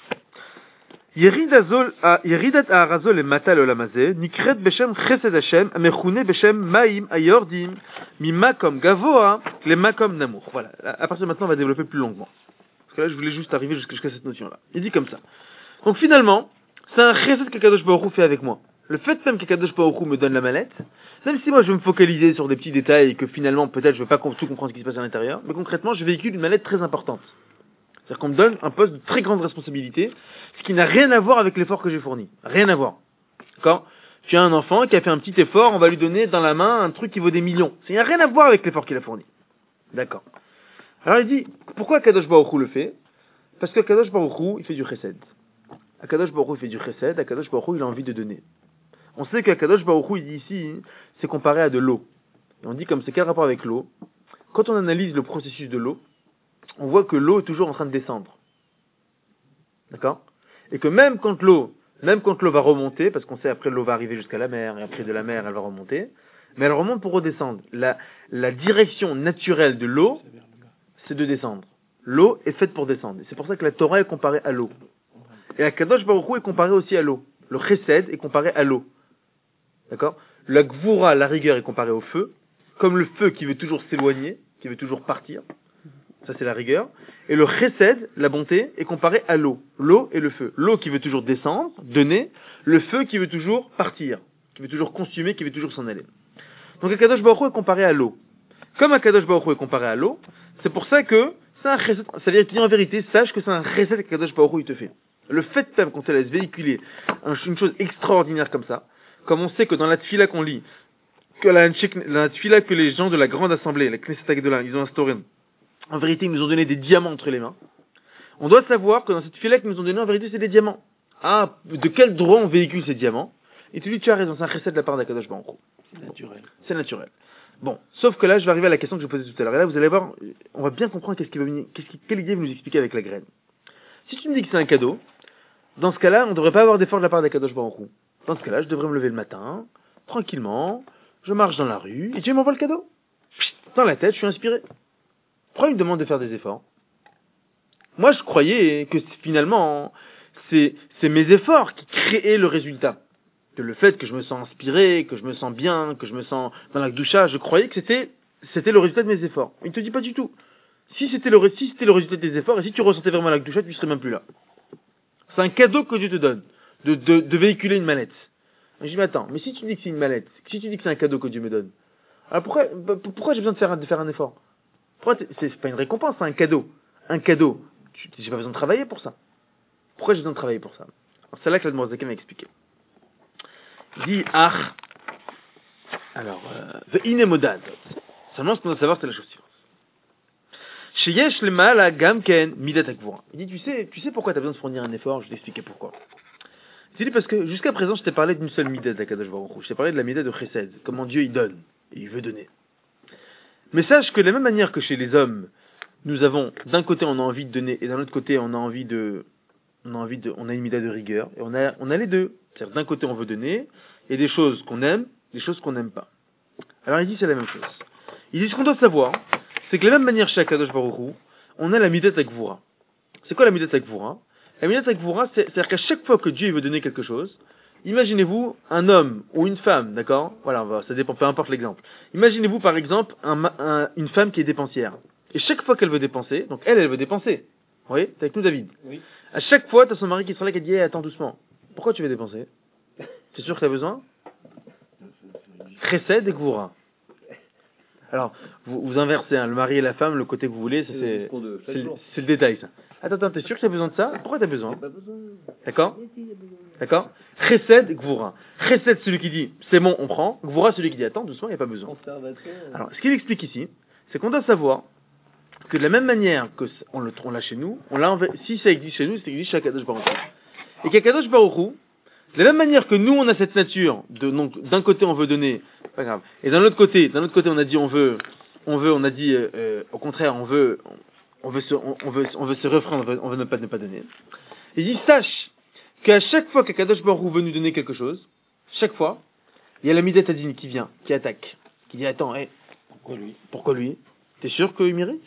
ירידת הארזו למטה לעולם הזה נקראת בשם חסד השם המכונה בשם מים היורדים ממקום גבוה למקום נמוך. Voilà. À partir de maintenant, on va développer plus longuement. Parce que là, je voulais juste arriver jusqu'à cette notion-là. Il dit comme ça. Donc finalement, c'est un chesed qu'Akadosh Baruch Hu fait avec moi. Le fait même qu'Akadosh Baruch Hu me donne la mallette, même si moi je vais me focaliser sur des petits détails et que finalement peut-être je ne vais pas tout comprendre ce qui se passe à l'intérieur, mais concrètement je véhicule une mallette très importante. C'est-à-dire qu'on me donne un poste de très grande responsabilité, ce qui n'a rien à voir avec l'effort que j'ai fourni. Rien à voir. D'accord? Tu as un enfant qui a fait un petit effort, on va lui donner dans la main un truc qui vaut des millions. Ça n'a rien à voir avec l'effort qu'il a fourni. D'accord. Alors il dit, pourquoi Akadosh Baruch Hu le fait? Parce que Akadosh Baruch Hu, il fait du chesed. Akadosh Baruch Hu, il fait du chesed, Akadosh Baruch Hu, il a envie de donner. On sait qu'Akadosh Baruch Hu, il dit ici, c'est comparé à de l'eau. Et on dit comme c'est quel rapport avec l'eau? Quand on analyse le processus de l'eau, on voit que l'eau est toujours en train de descendre. D'accord? Et que même quand l'eau va remonter, parce qu'on sait après l'eau va arriver jusqu'à la mer, et après de la mer elle va remonter, mais elle remonte pour redescendre. La direction naturelle de l'eau, c'est de descendre. L'eau est faite pour descendre. Et c'est pour ça que la Torah est comparée à l'eau. Et Akadosh Baruch Hu est comparé aussi à l'eau. Le chesed est comparé à l'eau. D'accord? La gvura, la rigueur, est comparée au feu, comme le feu qui veut toujours s'éloigner, qui veut toujours partir. Ça, c'est la rigueur. Et le chesed, la bonté, est comparé à l'eau. L'eau et le feu. L'eau qui veut toujours descendre, donner. Le feu qui veut toujours partir. Qui veut toujours consumer, qui veut toujours s'en aller. Donc, Akadosh Baruch Hu est comparé à l'eau. Comme Akadosh Baruch Hu est comparé à l'eau, c'est pour ça que c'est un chesed. C'est-à-dire qu'il dit en vérité, sache que c'est un chesed qu'Akadosh Baruch Hu il te fait. Le fait même qu'on te laisse véhiculer une chose extraordinaire comme ça, comme on sait que dans la tfila qu'on lit, que la tfila que les gens de la grande assemblée, la Knesset Agdola, ils ont instauré, en vérité, ils nous ont donné des diamants entre les mains. On doit savoir que dans cette tfila qu'ils nous ont donné, en vérité, c'est des diamants. Ah, de quel droit on véhicule ces diamants? Et tu dis, tu as raison, c'est un chesed de la part d'Akadosh Baruch Hu. C'est naturel. C'est naturel. Bon, sauf que là, je vais arriver à la question que je posais tout à l'heure. Et là, vous allez voir, on va bien comprendre quelle idée vous nous expliquez avec la graine. Si tu me dis que c'est un cadeau, dans ce cas-là, on ne devrait pas avoir d'effort de la part d'Akadosh Baruch Hu. Dans ce cas-là, je devrais me lever le matin, tranquillement, je marche dans la rue, et Dieu m'envoie le cadeau. Dans la tête, je suis inspiré. Pourquoi il me demande de faire des efforts? Moi, je croyais que finalement, c'est mes efforts qui créaient le résultat. Que le fait que je me sens inspiré, que je me sens bien, que je me sens dans la doucha, je croyais que c'était le résultat de mes efforts. Il te dit pas du tout. Si c'était le résultat de tes efforts, et si tu ressentais vraiment la doucha, tu serais même plus là. C'est un cadeau que Dieu te donne, de véhiculer une mallette. Je dis, mais attends, mais si tu dis que c'est une mallette, si tu dis que c'est un cadeau que Dieu me donne, alors pourquoi j'ai besoin de faire un effort? C'est pas une récompense, c'est un cadeau. Un cadeau. J'ai pas besoin de travailler pour ça. Pourquoi j'ai besoin de travailler pour ça? Alors, c'est là que l'Admorazaken m'a expliqué. Il dit, alors, ve'inemodad. Seulement, ce qu'on doit savoir, c'est la chose suivante. Sheyesh lema la gamken midat akvura. Il dit, tu sais pourquoi tu as besoin de fournir un effort? Je vais t'expliquer pourquoi. Il dit, parce que jusqu'à présent, je t'ai parlé d'une seule midat d'Akadosh Baruch Hu. Je t'ai parlé de la midat de Chesed. Comment Dieu, il donne. Et il veut donner. Mais sache que de la même manière que chez les hommes, nous avons, d'un côté, on a envie de donner, et d'un autre côté, on a une midat de rigueur, et on a les deux. C'est-à-dire, d'un côté, on veut donner, et des choses qu'on aime, des choses qu'on n'aime pas. Alors, il dit, c'est la même chose. Il dit, ce qu'on doit savoir, c'est que de la même manière, chez Akadosh Baruch Hu, on a la midat akvura. C'est quoi la midat akvura? La midat akvura, c'est-à-dire qu'à chaque fois que Dieu veut donner quelque chose, imaginez-vous un homme ou une femme, d'accord? Voilà, ça dépend, peu importe l'exemple. Imaginez-vous, par exemple, une femme qui est dépensière. Et chaque fois qu'elle veut dépenser, donc elle veut dépenser. Vous voyez? T'es avec nous, David? Oui. À chaque fois, t'as son mari qui sera là qui dit, attends doucement. Pourquoi tu veux dépenser? C'est sûr que t'as besoin? Chesed et Gvura. Alors, vous inversez, hein, le mari et la femme, le côté que vous voulez, c'est le détail, ça. Attends, t'es sûr que t'as besoin de ça? Pourquoi t'as besoin? D'accord? D'accord? Chesed, Gvura. Chesed, celui qui dit, c'est bon, on prend. Gvura, celui qui dit, attends, doucement, il n'y a pas besoin. Alors, ce qu'il explique ici, c'est qu'on doit savoir que de la même manière que on l'a chez nous, si ça existe chez nous, c'est existe chez Akadosh Baruch Hu. Et qu'Akadosh Baruch Hu, de la même manière que nous, on a cette nature, donc d'un côté on veut donner, pas grave, et d'un autre côté on a dit au contraire on veut se refrainer, on veut ne pas donner. Il dit, sache qu'à chaque fois qu'Akadosh Baruch Hu veut nous donner quelque chose, chaque fois, il y a la Midat Hadin qui vient, qui attaque, qui dit, attends, pourquoi lui? T'es sûr qu'il mérite?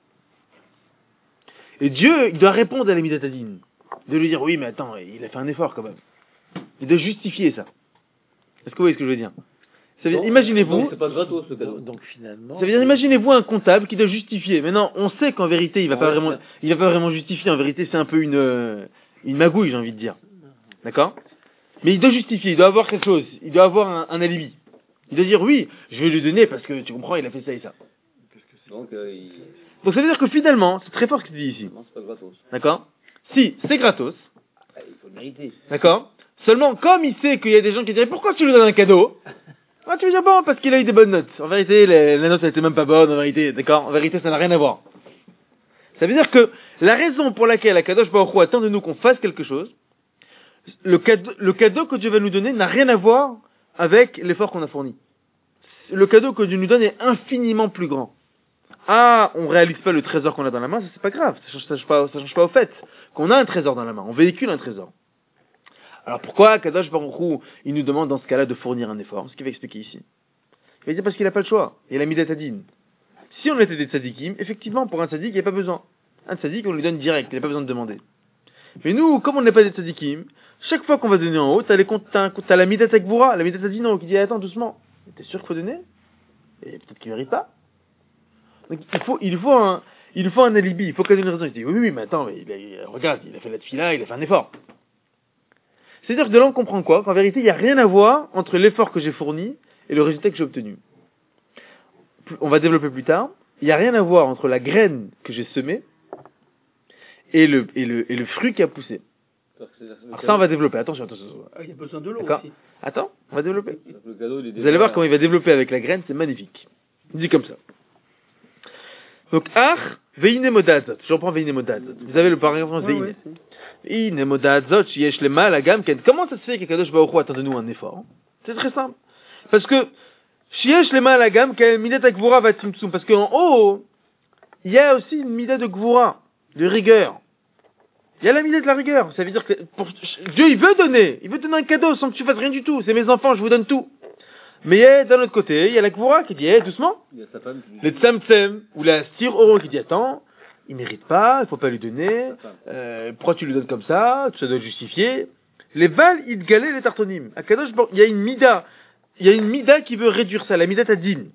Et Dieu, il doit répondre à la Midat Hadin, de lui dire, oui, mais attends, il a fait un effort quand même. Et de justifier ça. Est-ce que vous voyez ce que je veux dire? Ça veut dire, imaginez-vous. C'est pas gratos ce cadeau. Donc finalement. Ça veut dire, imaginez-vous un comptable qui doit justifier. Maintenant, on sait qu'en vérité, il va pas vraiment justifier. En vérité, c'est un peu une magouille, j'ai envie de dire. D'accord? Mais il doit justifier. Il doit avoir quelque chose. Il doit avoir un alibi. Il doit dire, oui, je vais lui donner parce que tu comprends, il a fait ça et ça. Donc ça veut dire que finalement, c'est très fort ce qu'il dit ici. non, c'est pas gratos. D'accord? Si, c'est gratos. Il faut le mériter. D'accord? Seulement, comme il sait qu'il y a des gens qui diraient, pourquoi tu lui donnes un cadeau? Ah, tu veux dire, bon, parce qu'il a eu des bonnes notes. En vérité, la note, elle était même pas bonne, en vérité, d'accord? En vérité, ça n'a rien à voir. Ça veut dire que la raison pour laquelle Akadosh Baruch Hu attend de nous qu'on fasse quelque chose, le cadeau que Dieu va nous donner n'a rien à voir avec l'effort qu'on a fourni. Le cadeau que Dieu nous donne est infiniment plus grand. Ah, on réalise pas le trésor qu'on a dans la main, ça c'est pas grave, ça change pas au fait qu'on a un trésor dans la main, on véhicule un trésor. Alors pourquoi Kadosh Baruch Hu, il nous demande dans ce cas-là de fournir un effort? Ce qu'il va expliquer ici. Il va dire parce qu'il n'a pas le choix. Il a mis des tzadikim. Si on était des tzadikim, effectivement, pour un tzadik, il n'y a pas besoin. Un tzadik, on lui donne direct, il n'a pas besoin de demander. Mais nous, comme on n'est pas des tzadikim, chaque fois qu'on va donner en haut, t'as la midat akvura, la midat adin qui dit, attends, doucement. T'es sûr qu'il faut donner? Et peut-être qu'il ne mérite pas. Donc il faut un alibi, il faut qu'il ait une raison. Il dit, oui, mais attends, regarde, il a fait la tfila, il a fait un effort. C'est-à-dire que de là on comprend quoi? Qu'en vérité, il n'y a rien à voir entre l'effort que j'ai fourni et le résultat que j'ai obtenu. On va développer plus tard. Il n'y a rien à voir entre la graine que j'ai semée et le fruit qui a poussé. Alors ça, on va développer. Attention. Il y a besoin de l'eau D'accord. aussi. Attends, on va développer. Le cadeau, Vous allez voir comment il va développer avec la graine, c'est magnifique. Il dit comme ça. Donc, veine modazot. Je reprends veine modazot. Vous avez le paragraphe veine. Veine modazot, yesh le mal à gam. Comment ça se fait que Kadosh Baruch Hu attend de nous un effort? C'est très simple. Parce que, yesh le mal à gam, midat gvura va tzimtzum. Parce qu'en haut, il y a aussi une midat de gvura, de rigueur. Il y a la midat de la rigueur. Ça veut dire que Dieu, il veut donner un cadeau sans que tu fasses rien du tout. C'est mes enfants, je vous donne tout. Mais d'un autre côté, il y a la Gvura qui dit, doucement. Il y a sa femme qui Les Tzemtzem, ou la Stir Oro qui dit, attends, il mérite pas, il faut pas lui donner, pourquoi tu lui donnes comme ça, tu dois le justifier. Les Val, ils galaient les tartonim. À Kadosh, il y a une mida qui veut réduire ça, la mida tadin.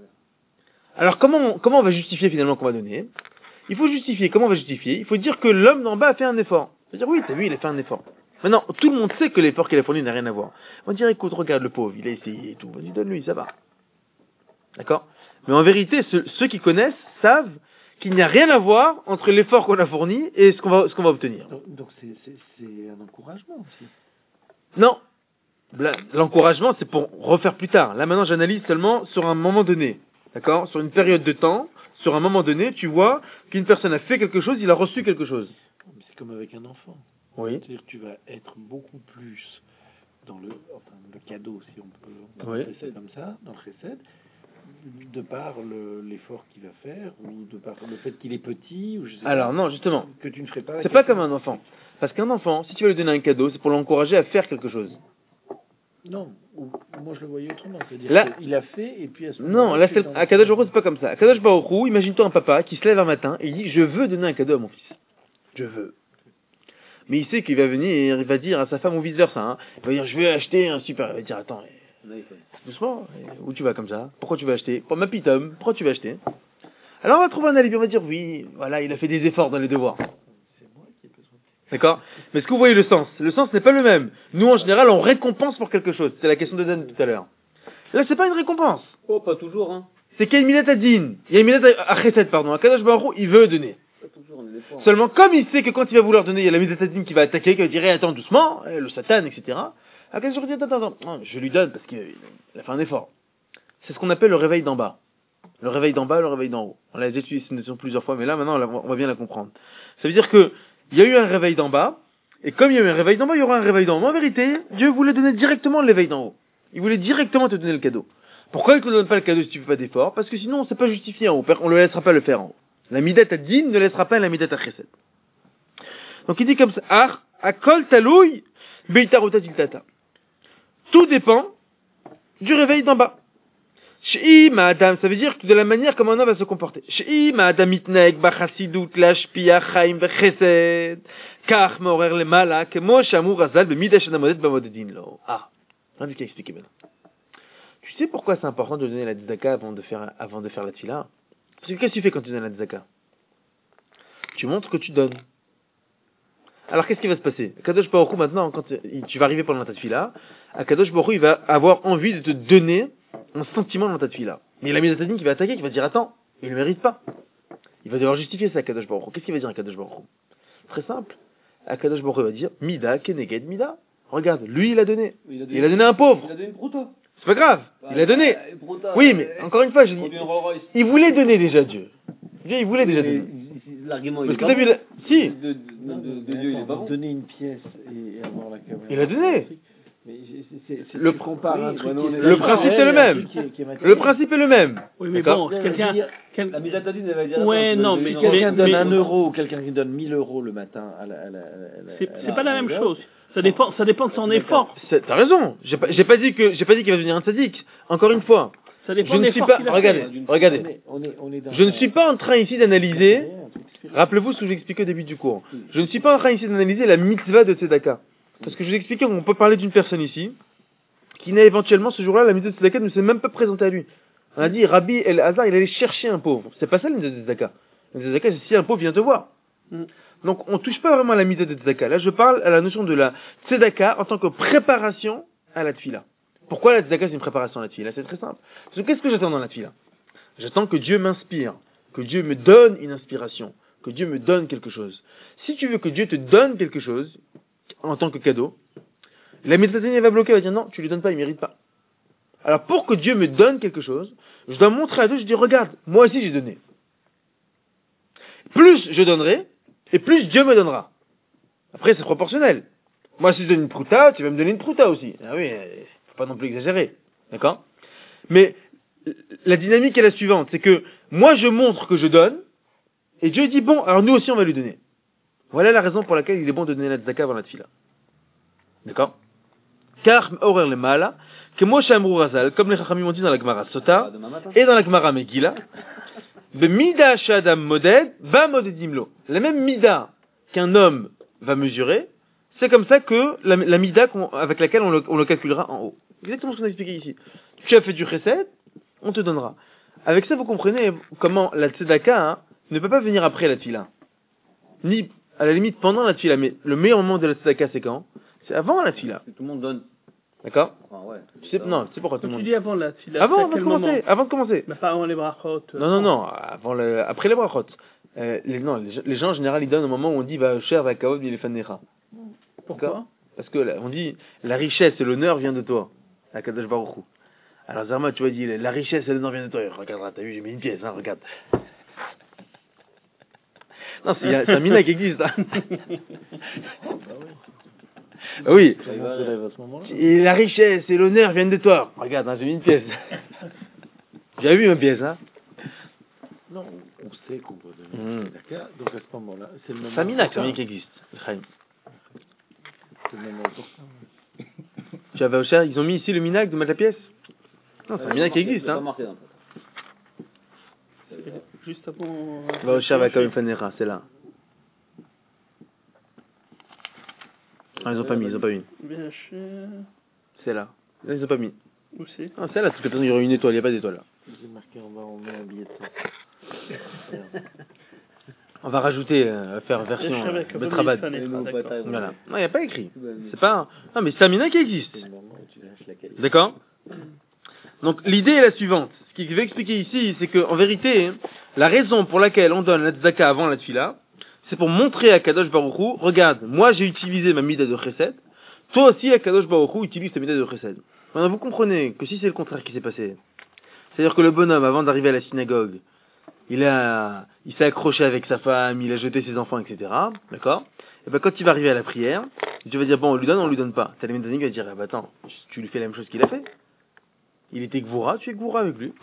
Alors comment on va justifier finalement qu'on va donner? Il faut justifier, comment on va justifier? Il faut dire que l'homme d'en bas a fait un effort. Il faut dire, oui, t'as vu, il a fait un effort. Maintenant, tout le monde sait que l'effort qu'il a fourni n'a rien à voir. On va dire, écoute, regarde le pauvre, il a essayé et tout. Vas-y, donne-lui, ça va. D'accord? Mais en vérité, ceux qui connaissent savent qu'il n'y a rien à voir entre l'effort qu'on a fourni et ce qu'on va obtenir. Donc c'est un encouragement aussi. Non. L'encouragement, c'est pour refaire plus tard. Là, maintenant, j'analyse seulement sur un moment donné. D'accord? Sur une période de temps, sur un moment donné, tu vois qu'une personne a fait quelque chose, il a reçu quelque chose. Mais c'est comme avec un enfant. Oui. C'est-à-dire que tu vas être beaucoup plus dans le cadeau, si on peut Oui. appeler ça comme ça, dans le chesed, de par l'effort qu'il va faire, ou de par le fait qu'il est petit, ou je sais Alors pas, non, justement, que tu ne ferais pas. c'est pas comme un enfant. Parce qu'un enfant, si tu vas lui donner un cadeau, c'est pour l'encourager à faire quelque chose. Non, moi je le voyais autrement. C'est-à-dire Là- qu'il a fait, et puis à ce Non, moment-là, là, tu es c'est, dans- à Kadosh Baruch Hu, c'est pas comme ça. À Kadosh Baruch Hu, imagine-toi un papa qui se lève un matin et il dit, je veux donner un cadeau à mon fils. Je veux. Mais il sait qu'il va venir, il va dire à sa femme ou vice versa, hein. Il va dire, je vais acheter un super, il va dire, attends, doucement, où tu vas comme ça? Pourquoi tu vas acheter? Pour ma pitom, pourquoi tu vas acheter? Alors on va trouver un alibi, on va dire, oui, voilà, il a fait des efforts dans les devoirs. D'accord? Mais est-ce que vous voyez le sens? Le sens n'est pas le même. Nous, en général, on récompense pour quelque chose. C'est la question de Dan tout à l'heure. Là, c'est pas une récompense. Oh, pas toujours, hein. C'est qu'il y a une minette à din. Il y a une minette à chesed, pardon. À Kadosh Baruch Hu, il veut donner. Pas toujours, on est des fois. Seulement, comme il sait que quand il va vouloir donner, il y a la minette à din qui va attaquer, qui va dire, attends, doucement, le satan, etc. À Kadosh Baruch Hu dit, attends, non, je lui donne parce qu'il a fait un effort. C'est ce qu'on appelle le réveil d'en bas. Le réveil d'en bas, le réveil d'en haut. On l'a étudié cette notion plusieurs fois, mais là, maintenant, on va bien la comprendre. Ça veut dire que, il y a eu un réveil d'en bas, et comme il y a eu un réveil d'en bas, il y aura un réveil d'en haut. En vérité, Dieu voulait donner directement l'éveil d'en haut. Il voulait directement te donner le cadeau. Pourquoi il ne te donne pas le cadeau si tu fais pas d'effort? Parce que sinon, on ne sait pas justifier en haut. On ne le laissera pas le faire en haut. La midat à din ne laissera pas la midat à chesed. Donc il dit comme ça, akol talouy, beitarota tiltata. Tout dépend du réveil d'en bas. She'i ma'adam, ça veut dire que de la manière comme un homme va se comporter. She'i ma'adam itneg b'chasidut lashpia chaim v'chesed, kach ma'orer lemala, kemo shamur azal b'midah shenamodet b'modedin lo. On va expliquer maintenant. Tu sais pourquoi c'est important de donner la tzedaka avant de faire la tefila? Parce que qu'est-ce que tu fais quand tu donnes la tzedaka? Tu montres que tu donnes. Alors qu'est-ce qui va se passer? Kadosh Baruch Hu, maintenant, quand tu vas arriver pendant ta tefila, Kadosh Baruch Hu, il va avoir envie de te donner un sentiment dans ta tefila. Mais il a mis la tadine qui va attaquer, qui va dire attends, il ne le mérite pas. Il va devoir justifier ça à Kadosh Baruch Hu. Qu'est-ce qu'il va dire à Kadosh Baruch Hu? Très simple. Kadosh Baruch Hu va dire Mida keneged Mida. Regarde, lui il a donné. Il a donné à un pauvre. Il a donné une brouta. C'est pas grave. Il a donné. Oui, mais encore une fois, je dis, il voulait donner déjà Dieu. Dieu, il voulait déjà donner. L'argument, Parce que t'as vu, si. de Dieu, il est pas bon. Donner une pièce et avoir la caméra. Il a donné. Mais le tu compares un truc le principe est le même. Le principe est le même. Oui, mais D'accord. bon, quelqu'un. La midatadine, elle va dire. Ouais, non, mais Quelqu'un donne mais- 1 euro, quelqu'un qui donne 1000 euros le matin à la C'est pas la même chose. Ça dépend de son effort. T'as raison. J'ai pas dit qu'il va devenir un tzaddik. Encore une fois. Ça dépend Je de ne suis l'effort pas, qu'il a regardez. fait. On est dans Je ne suis pas en train ici d'analyser, rappelez-vous ce que j'ai expliqué au début du cours. Je ne suis pas en train ici d'analyser la mitzvah de tzedaka. Parce que je vous ai expliqué qu'on peut parler d'une personne ici, qui n'a éventuellement ce jour-là, la mitzvah de tzedaka ne s'est même pas présentée à lui. On a dit, Rabbi El Hazar, il allait chercher un pauvre. C'est pas ça la mitzvah de tzedaka. La mitzvah de tzedaka, c'est si un pauvre vient te voir. Donc on touche pas vraiment à la mitzvah de tzedaka. Là, je parle à la notion de la tzedaka en tant que préparation à la tefila. Pourquoi la tzedaka c'est une préparation à la tefila? C'est très simple. Parce que qu'est-ce que j'attends dans la tefila? J'attends que Dieu m'inspire, que Dieu me donne une inspiration, que Dieu me donne quelque chose. Si tu veux que Dieu te donne quelque chose, en tant que cadeau, la Mitzvah va bloquer, elle va dire non, tu lui donnes pas, il mérite pas. Alors pour que Dieu me donne quelque chose, je dois montrer à Dieu, je dis regarde, moi aussi j'ai donné. Plus je donnerai, et plus Dieu me donnera. Après c'est proportionnel. Moi si je donne une prouta, tu vas me donner une prouta aussi. Ah oui, faut pas non plus exagérer. D'accord? Mais la dynamique est la suivante, c'est que moi je montre que je donne, et Dieu dit bon, alors nous aussi on va lui donner. Voilà la raison pour laquelle il est bon de donner la tzedaka avant la tefila. D'accord? Car horaire le mala, que Moshe Amrou Razal, comme les Chachamim ont dit dans la Gemara Sota et dans la Gemara Megillah, de mida shadam moded, ba modedimlo. La même mida qu'un homme va mesurer, c'est comme ça que la mida avec laquelle on le calculera en haut. Exactement ce qu'on a expliqué ici. Tu as fait du chesed, on te donnera. Avec ça, vous comprenez comment la tzedaka ne peut pas venir après la tefila. Ni à la limite pendant la tefila, mais le meilleur moment de la tzedaka c'est quand? C'est avant la tefila. Tout le monde donne. D'accord? Enfin, ouais, non, c'est pourquoi tout le monde. Tu dis avant la tefila. Avant de commencer. Mais pas avant les brachot. Non, après les brachot. Les gens en général ils donnent au moment où on dit va cher va kaod il est fanecha. Pourquoi? Parce que on dit la richesse et l'honneur vient de toi. La Kadosh Baruch Hu. Alors Zarma, tu vois, dit la richesse et l'honneur viennent de toi. Regarde, t'as vu, j'ai mis une pièce, regarde. Non, c'est un mina qui existe. Oui. Et la richesse et l'honneur viennent de toi. Regarde, j'ai mis une pièce. J'ai vu ma pièce, Non, on sait qu'on peut donner tzedaka, donc à ce moment-là, c'est le moment. C'est un mina qui existe. C'est le moment important. Tu avais au cher, ils ont mis ici le minac de mettre la pièce. Non, c'est un minac qui existe, Juste avant. Va au cher va comme une fanera, c'est là. Ah, ils ont pas mis. C'est là. Là, ils ont pas mis. Où c'est? Ah, c'est là, toutes les personnes, il y aurait une étoile, il n'y a pas d'étoile là. J'ai marqué en bas, on met un billet de 100. On va rajouter, faire version Betrabad. Voilà. Non, il n'y a pas écrit. C'est pas. Non, mais c'est un mina qui existe. D'accord? Donc, l'idée est la suivante. Ce qu'il veut expliquer ici, c'est qu'en vérité, la raison pour laquelle on donne la tzedaka avant la tefila, c'est pour montrer à Kadosh Baruch Hu, regarde, moi j'ai utilisé ma mida de chesed, toi aussi à Kadosh Baruch Hu utilise ta mida de chesed. Maintenant, vous comprenez que si c'est le contraire qui s'est passé, c'est-à-dire que le bonhomme, avant d'arriver à la synagogue, il s'est accroché avec sa femme, il a jeté ses enfants, etc. D'accord? Et ben quand il va arriver à la prière, Dieu va dire bon, on lui donne pas. T'as les médecins qui va dire bah attends, tu lui fais la même chose qu'il a fait. Il était Gvoura, tu es Gvoura avec lui.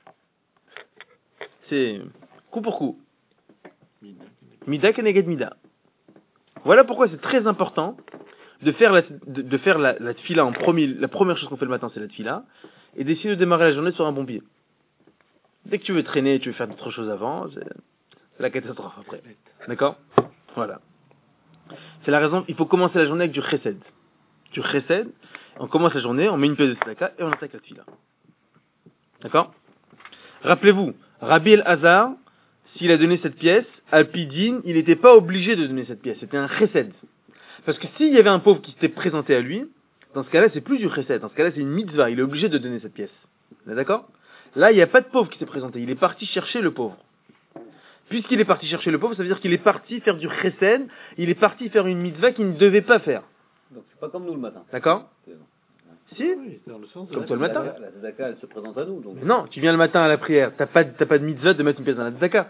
C'est coup pour coup. Mida keneged mida. Voilà pourquoi c'est très important de faire la tefila en premier. La première chose qu'on fait le matin, c'est la tefila, et d'essayer de démarrer la journée sur un bon pied. Dès que tu veux traîner, tu veux faire d'autres choses avant, c'est la catastrophe après. D'accord? Voilà. C'est la raison, il faut commencer la journée avec du chesed. Du chesed, on commence la journée, on met une pièce de tzedaka et on attaque la tefila. D'accord? Rappelez-vous, Rabbi El-Hazar, s'il a donné cette pièce, Alpidine, il n'était pas obligé de donner cette pièce, c'était un chesed. Parce que s'il y avait un pauvre qui s'était présenté à lui, dans ce cas-là, c'est plus du chesed, dans ce cas-là, c'est une mitzvah, il est obligé de donner cette pièce. D'accord? Là, il n'y a pas de pauvre qui s'est présenté, il est parti chercher le pauvre. Puisqu'il est parti chercher le pauvre, ça veut dire qu'il est parti faire du chesed, il est parti faire une mitzvah qu'il ne devait pas faire. Donc c'est pas comme nous le matin. D'accord? Si? Oui, dans le sens Comme toi le matin. La tzedaka, elle se présente à nous. Donc. Mais non, tu viens le matin à la prière, t'as pas de mitzvah de mettre une pièce dans la tzedaka.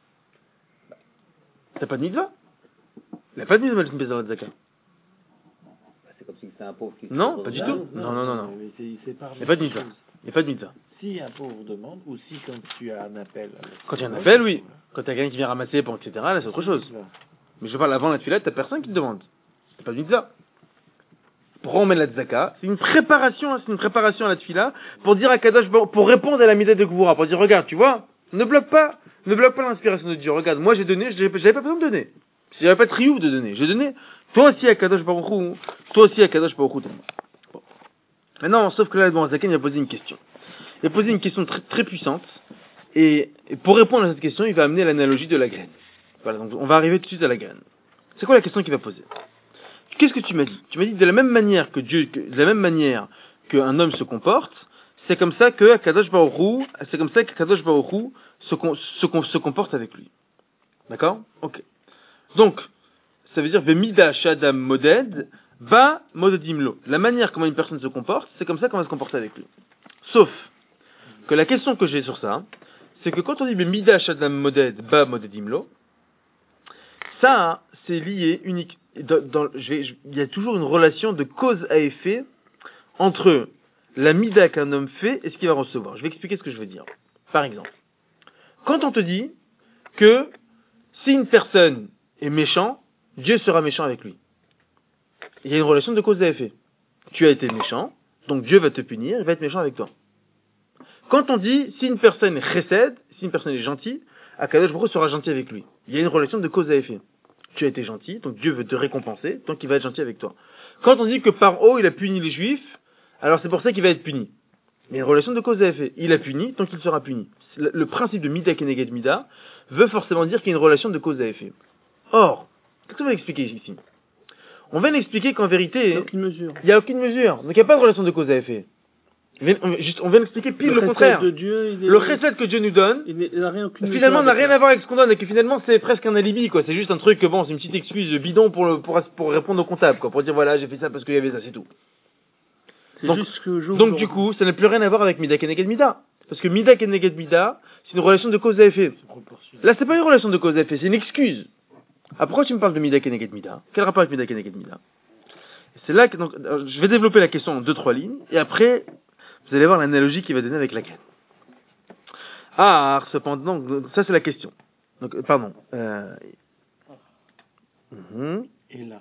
T'as pas de mitzvah? Il n'y a pas de mitzvah de mettre une pièce dans la tzedaka. C'est comme si c'était un pauvre qui... Non, pas du tout. Non. Mais il n'y a pas de mitzvah. Il n'y a pas de mitzvah. Si un pauvre demande, ou si quand tu as un appel. Quand il y a un appel, oui. Quand tu as quelqu'un qui vient ramasser, etc., là, c'est autre chose. Mais je parle avant la tefila, t'as personne qui te demande. C'est pas de mitzvah. Pourquoi on met la tzedaka? C'est une préparation à la tefila pour dire à Kadosh, pour répondre à la mitzvah de Gvoura, pour dire, regarde, tu vois, ne bloque pas l'inspiration de Dieu. Regarde, moi j'ai donné, j'avais pas besoin de donner. J'avais pas de triouf de donner. J'ai donné, toi aussi à Kadosh Baruch Hu, t'as dit. Bon. Maintenant, sauf que là, bon, Zaken, il a posé une question. Il a posé une question très, très puissante. Et pour répondre à cette question, il va amener l'analogie de la graine. Voilà, donc on va arriver tout de suite à la graine. C'est quoi la question qu'il va poser? Qu'est-ce que tu m'as dit? Tu m'as dit de la même manière qu'un homme se comporte, c'est comme ça que Kadosh Baruch Hu se comporte avec lui. D'accord? Ok. Donc, ça veut dire Vemida Shadam Moded, Ba Modedimlo. La manière comment une personne se comporte, c'est comme ça qu'on va se comporter avec lui. Sauf que la question que j'ai sur ça, c'est que quand on dit Vemida Shadam Moded, Ba Modedimlo, ça, c'est lié unique. Il y a toujours une relation de cause à effet entre la mida qu'un homme fait et ce qu'il va recevoir. Je vais expliquer ce que je veux dire. Par exemple, quand on te dit que si une personne est méchant, Dieu sera méchant avec lui. Il y a une relation de cause à effet. Tu as été méchant, donc Dieu va te punir, il va être méchant avec toi. Quand on dit si une personne est chesed, si une personne est gentille, Akadosh Baruch Hu sera gentil avec lui. Il y a une relation de cause à effet. Tu as été gentil, donc Dieu veut te récompenser, donc il va être gentil avec toi. Quand on dit que par haut il a puni les juifs, alors c'est pour ça qu'il va être puni. Il y a une relation de cause à effet. Il a puni, donc il sera puni. Le principe de Mida Keneged Mida veut forcément dire qu'il y a une relation de cause à effet. Or, qu'est-ce qu'on va expliquer ici? On va expliquer qu'en vérité, il n'y a aucune mesure. Donc il n'y a pas de relation de cause à effet. On vient d'expliquer pile le contraire. Le chesed que Dieu nous donne, finalement, n'a rien à voir avec ce qu'on donne, et que finalement, c'est presque un alibi, quoi. C'est juste un truc, bon, c'est une petite excuse bidon pour répondre au comptable, quoi. Pour dire, voilà, j'ai fait ça parce qu'il y avait ça, c'est tout. Donc du coup, ça n'a plus rien à voir avec Mida Keneged Mida. Parce que Mida Keneged Mida, c'est une relation de cause à effet. Là, c'est pas une relation de cause à effet, c'est une excuse. Ah, pourquoi tu me parles de Mida Keneged Mida? Quel rapport avec Mida Keneged Mida? C'est là que, donc, je vais développer la question en 2-3 lignes, et après, vous allez voir l'analogie qu'il va donner avec laquelle. Ah, cependant, ça c'est la question. Donc, pardon. Et là.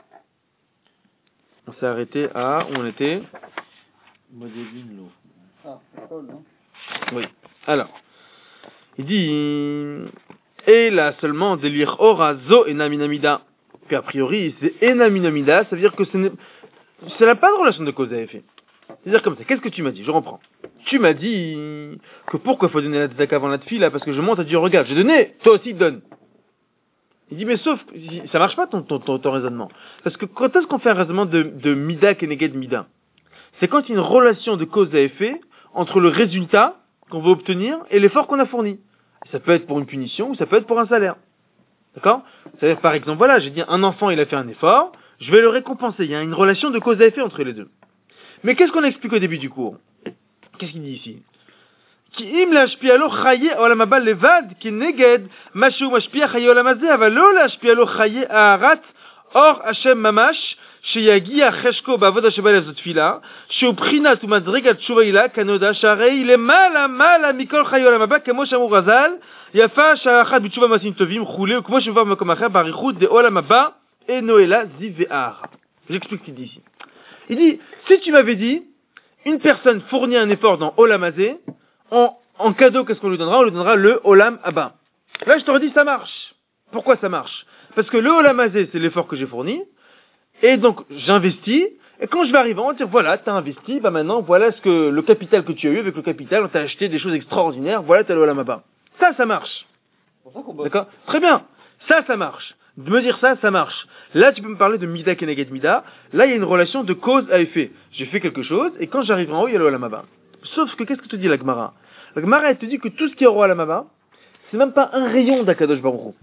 On s'est arrêté à, où on était? Modedimlo. Ah, c'est Paul, non? Oui. Alors, il dit, et là seulement, délire ora zo enaminamida. Puis a priori, c'est enaminamida, ça veut dire que ça n'a pas de relation de cause à effet. C'est-à-dire comme ça, qu'est-ce que tu m'as dit? Je reprends. Tu m'as dit que pourquoi faut donner la tzedaka avant la tefila? Parce que je monte à Dieu, regarde, j'ai donné, toi aussi donne. Il dit, mais sauf, ça marche pas ton raisonnement. Parce que quand est-ce qu'on fait un raisonnement de mida keneged mida? C'est quand il y a une relation de cause à effet entre le résultat qu'on veut obtenir et l'effort qu'on a fourni. Ça peut être pour une punition ou ça peut être pour un salaire. D'accord? C'est-à-dire, par exemple, voilà, j'ai dit, un enfant, il a fait un effort, je vais le récompenser. Il y a une relation de cause à effet entre les deux. Mais qu'est-ce qu'on explique au début du cours? Qu'est-ce qu'il dit ici? Ki im להשפיע לו חיי העולם הבא לבד, כנגד מה שהוא משפיע חיי העולם הזה, אבל לא להשפיע לו חיי הארץ, אור השם ממש, שיגיע חשקו בעבודה שבא לעשות תפילה, שהוא בחינת ומדרגת תשובה הילה, כנודע שהרי למעלה מכל חיי העולם הבא, כמו שאמרו רז"ל, יפה שעה אחת בתשובה מעשים טובים, וכולי, וכמו שמובא במקום אחר, באריכות דעולם הבא, אינו אלא זיו והר. J'explique ce qu'il dit ici. Il dit, si tu m'avais dit, une personne fournit un effort dans Olam Hazé, en cadeau, qu'est-ce qu'on lui donnera? On lui donnera le Olam Abba. Là, je te redis, ça marche. Pourquoi ça marche? Parce que le Olam Hazé, c'est l'effort que j'ai fourni, et donc j'investis, et quand je vais arriver, on va dire, voilà, t'as investi, bah maintenant, voilà ce que le capital que tu as eu, avec le capital, on t'a acheté des choses extraordinaires, voilà, t'as le Olam Abba. Ça marche. D'accord? Très bien. Ça marche. De me dire ça marche. Là, tu peux me parler de Mida Keneged Mida. Là, il y a une relation de cause à effet. J'ai fait quelque chose, et quand j'arriverai en haut, il y a le Olam Abba. Sauf que, qu'est-ce que te dit la Gemara? La Gemara, elle te dit que tout ce qui est au Olam Abba, c'est même pas un rayon d'Akadosh Baruch Hu.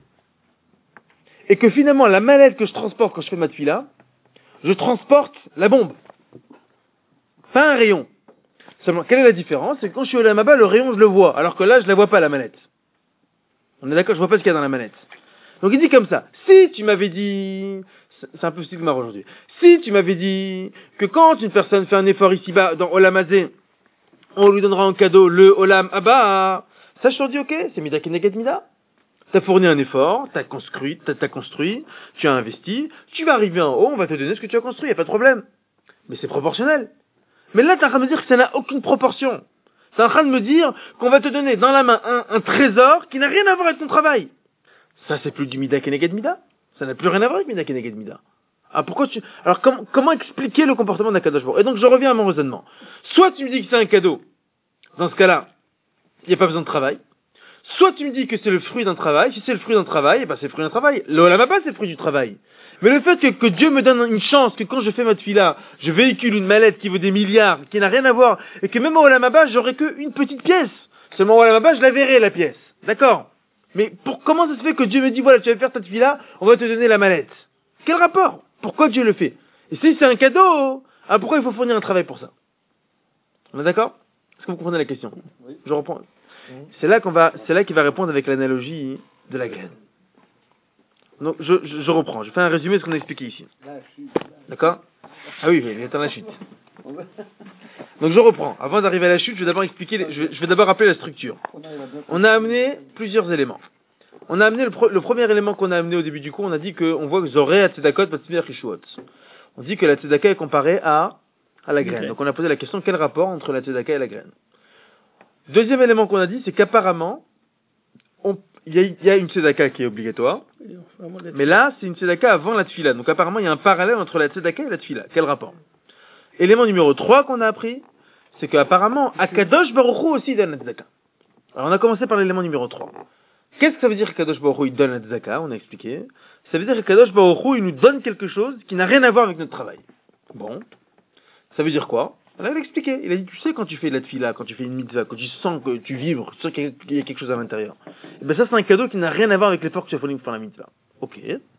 Et que finalement, la mallette que je transporte quand je fais ma tefila, je transporte la bombe. Pas un rayon. Seulement, quelle est la différence? C'est que quand je suis au Olam Abba, le rayon, je le vois. Alors que là, je la vois pas, la mallette. On est d'accord, je vois pas ce qu'il y a dans la mallette. Donc il dit comme ça, si tu m'avais dit, c'est un peu style marre aujourd'hui, si tu m'avais dit que quand une personne fait un effort ici-bas dans Olam Hazé, on lui donnera en cadeau le Olam Abba, ça je te dis ok, c'est Mida Keneged Mida. T'as fourni un effort, t'as construit, tu as investi, tu vas arriver en haut, on va te donner ce que tu as construit, y a pas de problème. Mais c'est proportionnel. Mais là t'es en train de me dire que ça n'a aucune proportion. T'es en train de me dire qu'on va te donner dans la main un trésor qui n'a rien à voir avec ton travail. Ça, c'est plus du Mida Keneged Mida. Ça n'a plus rien à voir avec Mida Keneged Mida. Ah, alors, comment expliquer le comportement d'Akadosh Baruch Hu? Et donc, je reviens à mon raisonnement. Soit tu me dis que c'est un cadeau. Dans ce cas-là, il n'y a pas besoin de travail. Soit tu me dis que c'est le fruit d'un travail. Si c'est le fruit d'un travail, c'est le fruit d'un travail. Le Olam Abba, c'est le fruit du travail. Mais le fait que Dieu me donne une chance, que quand je fais ma tefila, je véhicule une mallette qui vaut des milliards, qui n'a rien à voir, et que même au Olam Abba, j'aurai qu'une petite pièce. Seulement au Olam Abba, je la verrai, la pièce. D'accord? Mais comment ça se fait que Dieu me dit, voilà, tu vas faire ta tefila, on va te donner la mallette? Quel rapport? Pourquoi Dieu le fait? Et si c'est un cadeau, pourquoi il faut fournir un travail pour ça? On est d'accord? Est-ce que vous comprenez la question? Oui. Je reprends. C'est là qu'il va répondre avec l'analogie de la graine. Donc, je reprends. Je fais un résumé de ce qu'on a expliqué ici. D'accord? Ah oui, il attend la chute. Donc, je reprends. Avant d'arriver à la chute, je vais d'abord expliquer, je vais d'abord rappeler la structure. On a amené plusieurs éléments. On a amené le premier élément qu'on a amené au début du cours, on a dit qu'on voit que Zoré, Tzedakot, Patzmir, Rishuot. On dit que la Tzedaka est comparée à la graine. Donc, on a posé la question, quel rapport entre la Tzedaka et la graine? Deuxième élément qu'on a dit, c'est qu'apparemment, il y a une tzedaka qui est obligatoire, mais là, c'est une tzedaka avant la tfila. Donc apparemment, il y a un parallèle entre la tzedaka et la tfila. Quel rapport? Élément numéro 3 qu'on a appris, c'est qu'apparemment, Akadosh Baruch Hu aussi donne la tzedaka. Alors on a commencé par l'élément numéro 3. Qu'est-ce que ça veut dire qu'Akadosh Baruch Hu il donne la tzedaka? On a expliqué. Ça veut dire qu'Akadosh Baruch Hu il nous donne quelque chose qui n'a rien à voir avec notre travail. Bon. Ça veut dire quoi? On a expliqué. Il a dit, tu sais, quand tu fais de la tfila, quand tu fais une mitzvah, quand tu sens que tu vibres, tu sens qu'il y a quelque chose à l'intérieur. Et ben ça, c'est un cadeau qui n'a rien à voir avec l'effort que tu as fourni pour faire la mitzvah. Ok.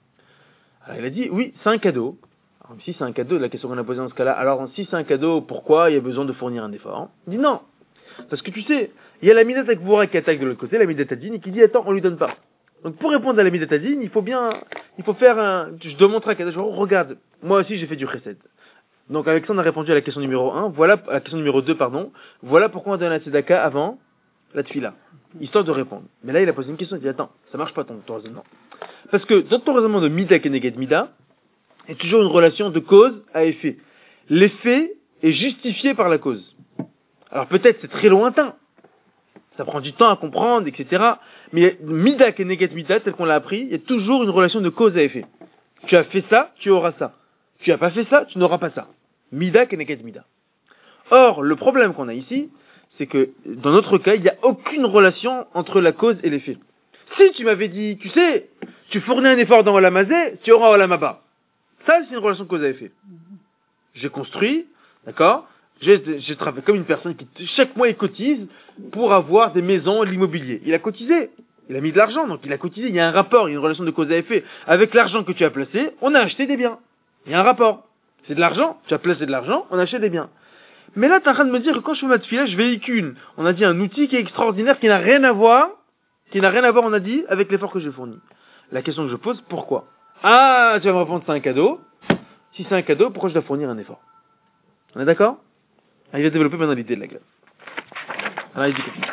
Alors il a dit, oui, c'est un cadeau. Alors, si c'est un cadeau, la question qu'on a posée dans ce cas-là, alors si c'est un cadeau, pourquoi il y a besoin de fournir un effort? Il dit non. Parce que tu sais, il y a la midat akvoura qui attaque de l'autre côté, la midat adine, et qui dit, attends, on lui donne pas. Donc pour répondre à la midat adine, il faut faire je dois montrer à Kadosh, regarde, moi aussi j'ai fait du chesed. Donc avec ça on a répondu à la question numéro 1, à la question numéro 2, pardon. Voilà pourquoi on donne la tzedaka avant la tfila. Histoire de répondre. Mais là il a posé une question, il dit attends, ça marche pas ton raisonnement. Parce que dans ton raisonnement de mida keneged mida, il y a toujours une relation de cause à effet. L'effet est justifié par la cause. Alors peut-être c'est très lointain. Ça prend du temps à comprendre, etc. Mais mida keneged mida, tel qu'on l'a appris, il y a toujours une relation de cause à effet. Tu as fait ça, tu auras ça. Tu as pas fait ça, tu n'auras pas ça. Mida keneged mida. Or, le problème qu'on a ici, c'est que, dans notre cas, il n'y a aucune relation entre la cause et l'effet. Si tu m'avais dit, tu sais, tu fournis un effort dans Olam Hazeh, tu auras Olam Haba. Ça, c'est une relation de cause à effet. J'ai construit, d'accord? J'ai travaillé comme une personne qui, chaque mois, il cotise pour avoir des maisons, l'immobilier. Il a cotisé. Il a mis de l'argent, donc il a cotisé. Il y a un rapport, il y a une relation de cause à effet. Avec l'argent que tu as placé, on a acheté des biens. Il y a un rapport. C'est de l'argent, tu as placé de l'argent, on achète des biens. Mais là, tu es en train de me dire que quand je fais ma tefila, je véhicule, on a dit, un outil qui est extraordinaire, qui n'a rien à voir, on a dit, avec l'effort que j'ai fourni. La question que je pose, pourquoi? Ah, tu vas me répondre, c'est un cadeau. Si c'est un cadeau, pourquoi je dois fournir un effort? On est d'accord? Ah, il va développer maintenant l'idée de la gueule. Alors, il dit que...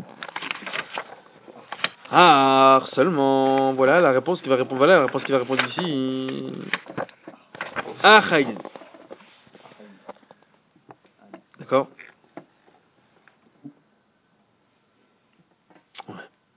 Ah, seulement, voilà la réponse qui va répondre, voilà la réponse qui va répondre ici. Ah, Chaïd. D'accord? Ouais.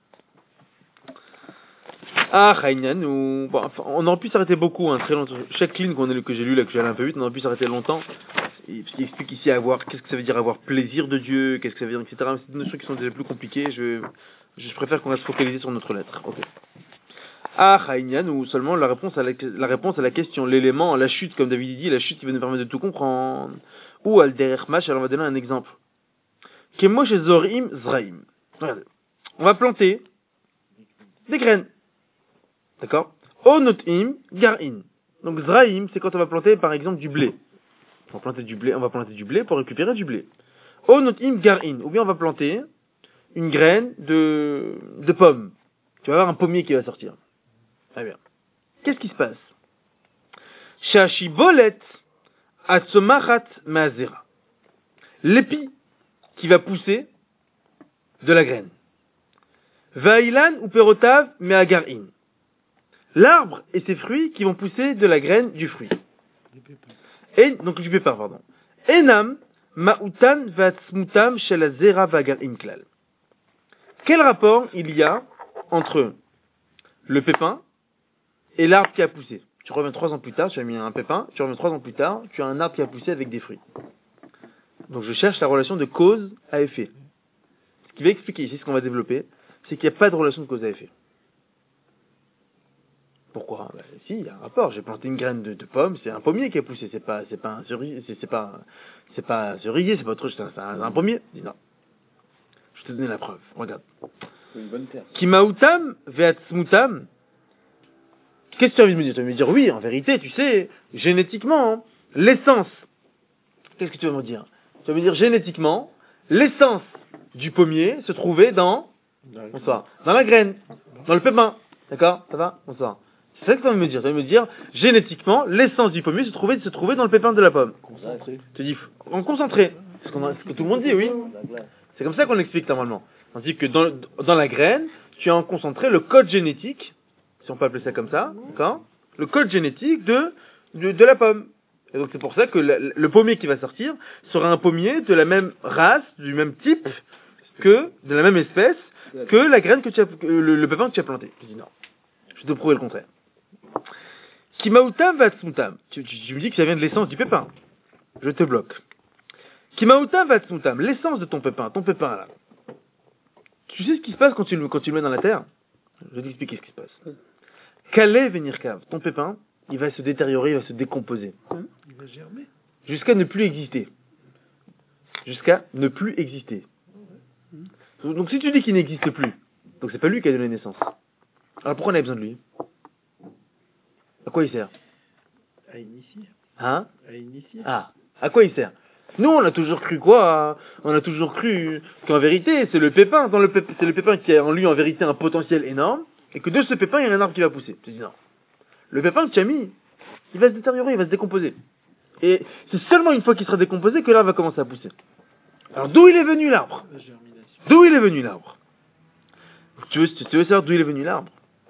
Ah, Chaïnian, ou... Bon, enfin, on aurait pu s'arrêter beaucoup, hein, très longtemps. Chaque ligne que j'ai lue, là, que j'ai allé un peu vite, on aurait pu s'arrêter longtemps. Il explique ici qu'est-ce que ça veut dire avoir plaisir de Dieu, qu'est-ce que ça veut dire, etc. C'est des notions qui sont déjà plus compliquées. Je préfère qu'on reste focalisé sur notre lettre. Ok. Ah, Chaïnian, ou seulement la réponse à la question, l'élément, la chute, comme David dit, la chute qui va nous permettre de tout comprendre. Ou al derech mash, alors on va donner un exemple. Kemo chez Zorim Zraim. Regardez. On va planter des graines. D'accord? Onotim Garin. Donc Zraim, c'est quand on va planter par exemple du blé. On va planter du blé pour récupérer du blé. Onotim Garin. Ou bien on va planter une graine de pomme. Tu vas avoir un pommier qui va sortir. Très bien. Qu'est-ce qui se passe? Shashibolet atzomachat mazera. L'épi qui va pousser de la graine. Vaïlan ou perotav meagarin. L'arbre et ses fruits qui vont pousser de la graine du fruit. Et, donc du pépin, pardon. Enam ma'utan vatsmutam shelazera vagarin klal. Quel rapport il y a entre le pépin et l'arbre qui a poussé? Tu reviens 3 ans plus tard, tu as mis un pépin, tu reviens 3 ans plus tard, tu as un arbre qui a poussé avec des fruits. Donc je cherche la relation de cause à effet. Ce qui va expliquer ici, ce qu'on va développer, c'est qu'il n'y a pas de relation de cause à effet. Pourquoi? Si, il y a un rapport. J'ai planté une graine de pomme, c'est un pommier qui a poussé, c'est pas un cerisier, c'est pas autre chose, c'est un pommier. Dis non. Je te donne la preuve. Regarde. C'est une bonne terre. Kimautam ve'atzmutam. Qu'est-ce que tu as envie de me dire? Tu vas me dire, oui, en vérité, tu sais, génétiquement, hein, l'essence. Qu'est-ce que tu vas me dire? Tu vas me dire, génétiquement, l'essence du pommier se trouvait dans la graine, dans le pépin. D'accord? Ça va? Bonsoir. C'est ça que tu vas me dire. Tu vas me dire, génétiquement, l'essence du pommier se trouvait dans le pépin de la pomme. Concentré. Tu dis, en concentré. C'est ce que tout le monde dit, oui. C'est comme ça qu'on l'explique normalement. On dit que dans la graine, tu as en concentré le code génétique, si on peut appeler ça comme ça, d'accord? Le code génétique de la pomme. Et donc c'est pour ça que le pommier qui va sortir sera un pommier de la même race, du même type, de la même espèce, que la graine le pépin que tu as planté. Je dis non. Je vais te prouver le contraire. Kimautam vatsmutam. Tu me dis que ça vient de l'essence du pépin. Je te bloque. Kimautam vatsmutam. L'essence de ton pépin là. Tu sais ce qui se passe quand tu le mets dans la terre? Je vais t'expliquer ce qui se passe. Kalé venirkav. Ton pépin, il va se détériorer, il va se décomposer. Il va germer. Jusqu'à ne plus exister. Donc si tu dis qu'il n'existe plus, donc c'est pas lui qui a donné naissance. Alors pourquoi on a besoin de lui? À quoi il sert? À initier. Hein? À initier. Ah, à quoi il sert? Nous, on a toujours cru quoi? On a toujours cru qu'en vérité, c'est le pépin c'est le pépin qui a en lui en vérité un potentiel énorme, et que de ce pépin, il y a un arbre qui va pousser. Tu dis non. Le pépin que tu as mis, il va se détériorer, il va se décomposer. Et c'est seulement une fois qu'il sera décomposé que l'arbre va commencer à pousser. Alors d'où il est venu l'arbre? La germination. D'où il est venu l'arbre? Tu veux savoir d'où il est venu l'arbre?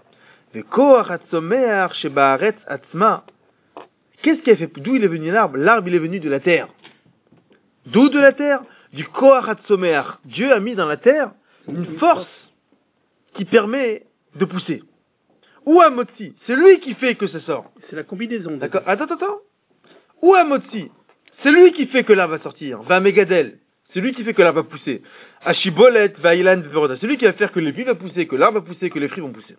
Qu'est-ce qui a fait? D'où il est venu l'arbre? L'arbre, il est venu de la terre. D'où de la terre? Du Koach Hatzomeach. Dieu a mis dans la terre une force qui permet de pousser. Ou Amotzi, c'est lui qui fait que ça sort. C'est la combinaison. D'accord. Attends. Ou Amotzi, c'est lui qui fait que l'arbre va sortir. Va Megadel, c'est lui qui fait que l'arbre va pousser. Ashibolet, va Ilan, c'est lui qui va faire que les fruits vont pousser, que l'arbre va pousser, que les fruits vont pousser.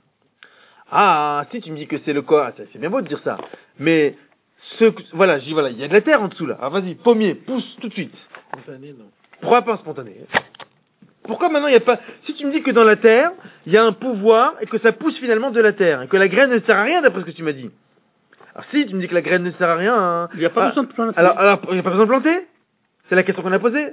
Ah, si tu me dis que c'est le Koach, c'est bien beau de dire ça. Mais voilà, il y a de la terre en dessous là. Alors vas-y, pommier, pousse tout de suite. Spontané, non. Pourquoi pas spontané? Pourquoi maintenant il n'y a pas... Si tu me dis que dans la terre, il y a un pouvoir et que ça pousse finalement de la terre, et que la graine ne sert à rien d'après ce que tu m'as dit. Alors si tu me dis que la graine ne sert à rien... Hein, il n'y a pas besoin de planter. Alors, il n'y a pas besoin de planter? C'est la question qu'on a posée.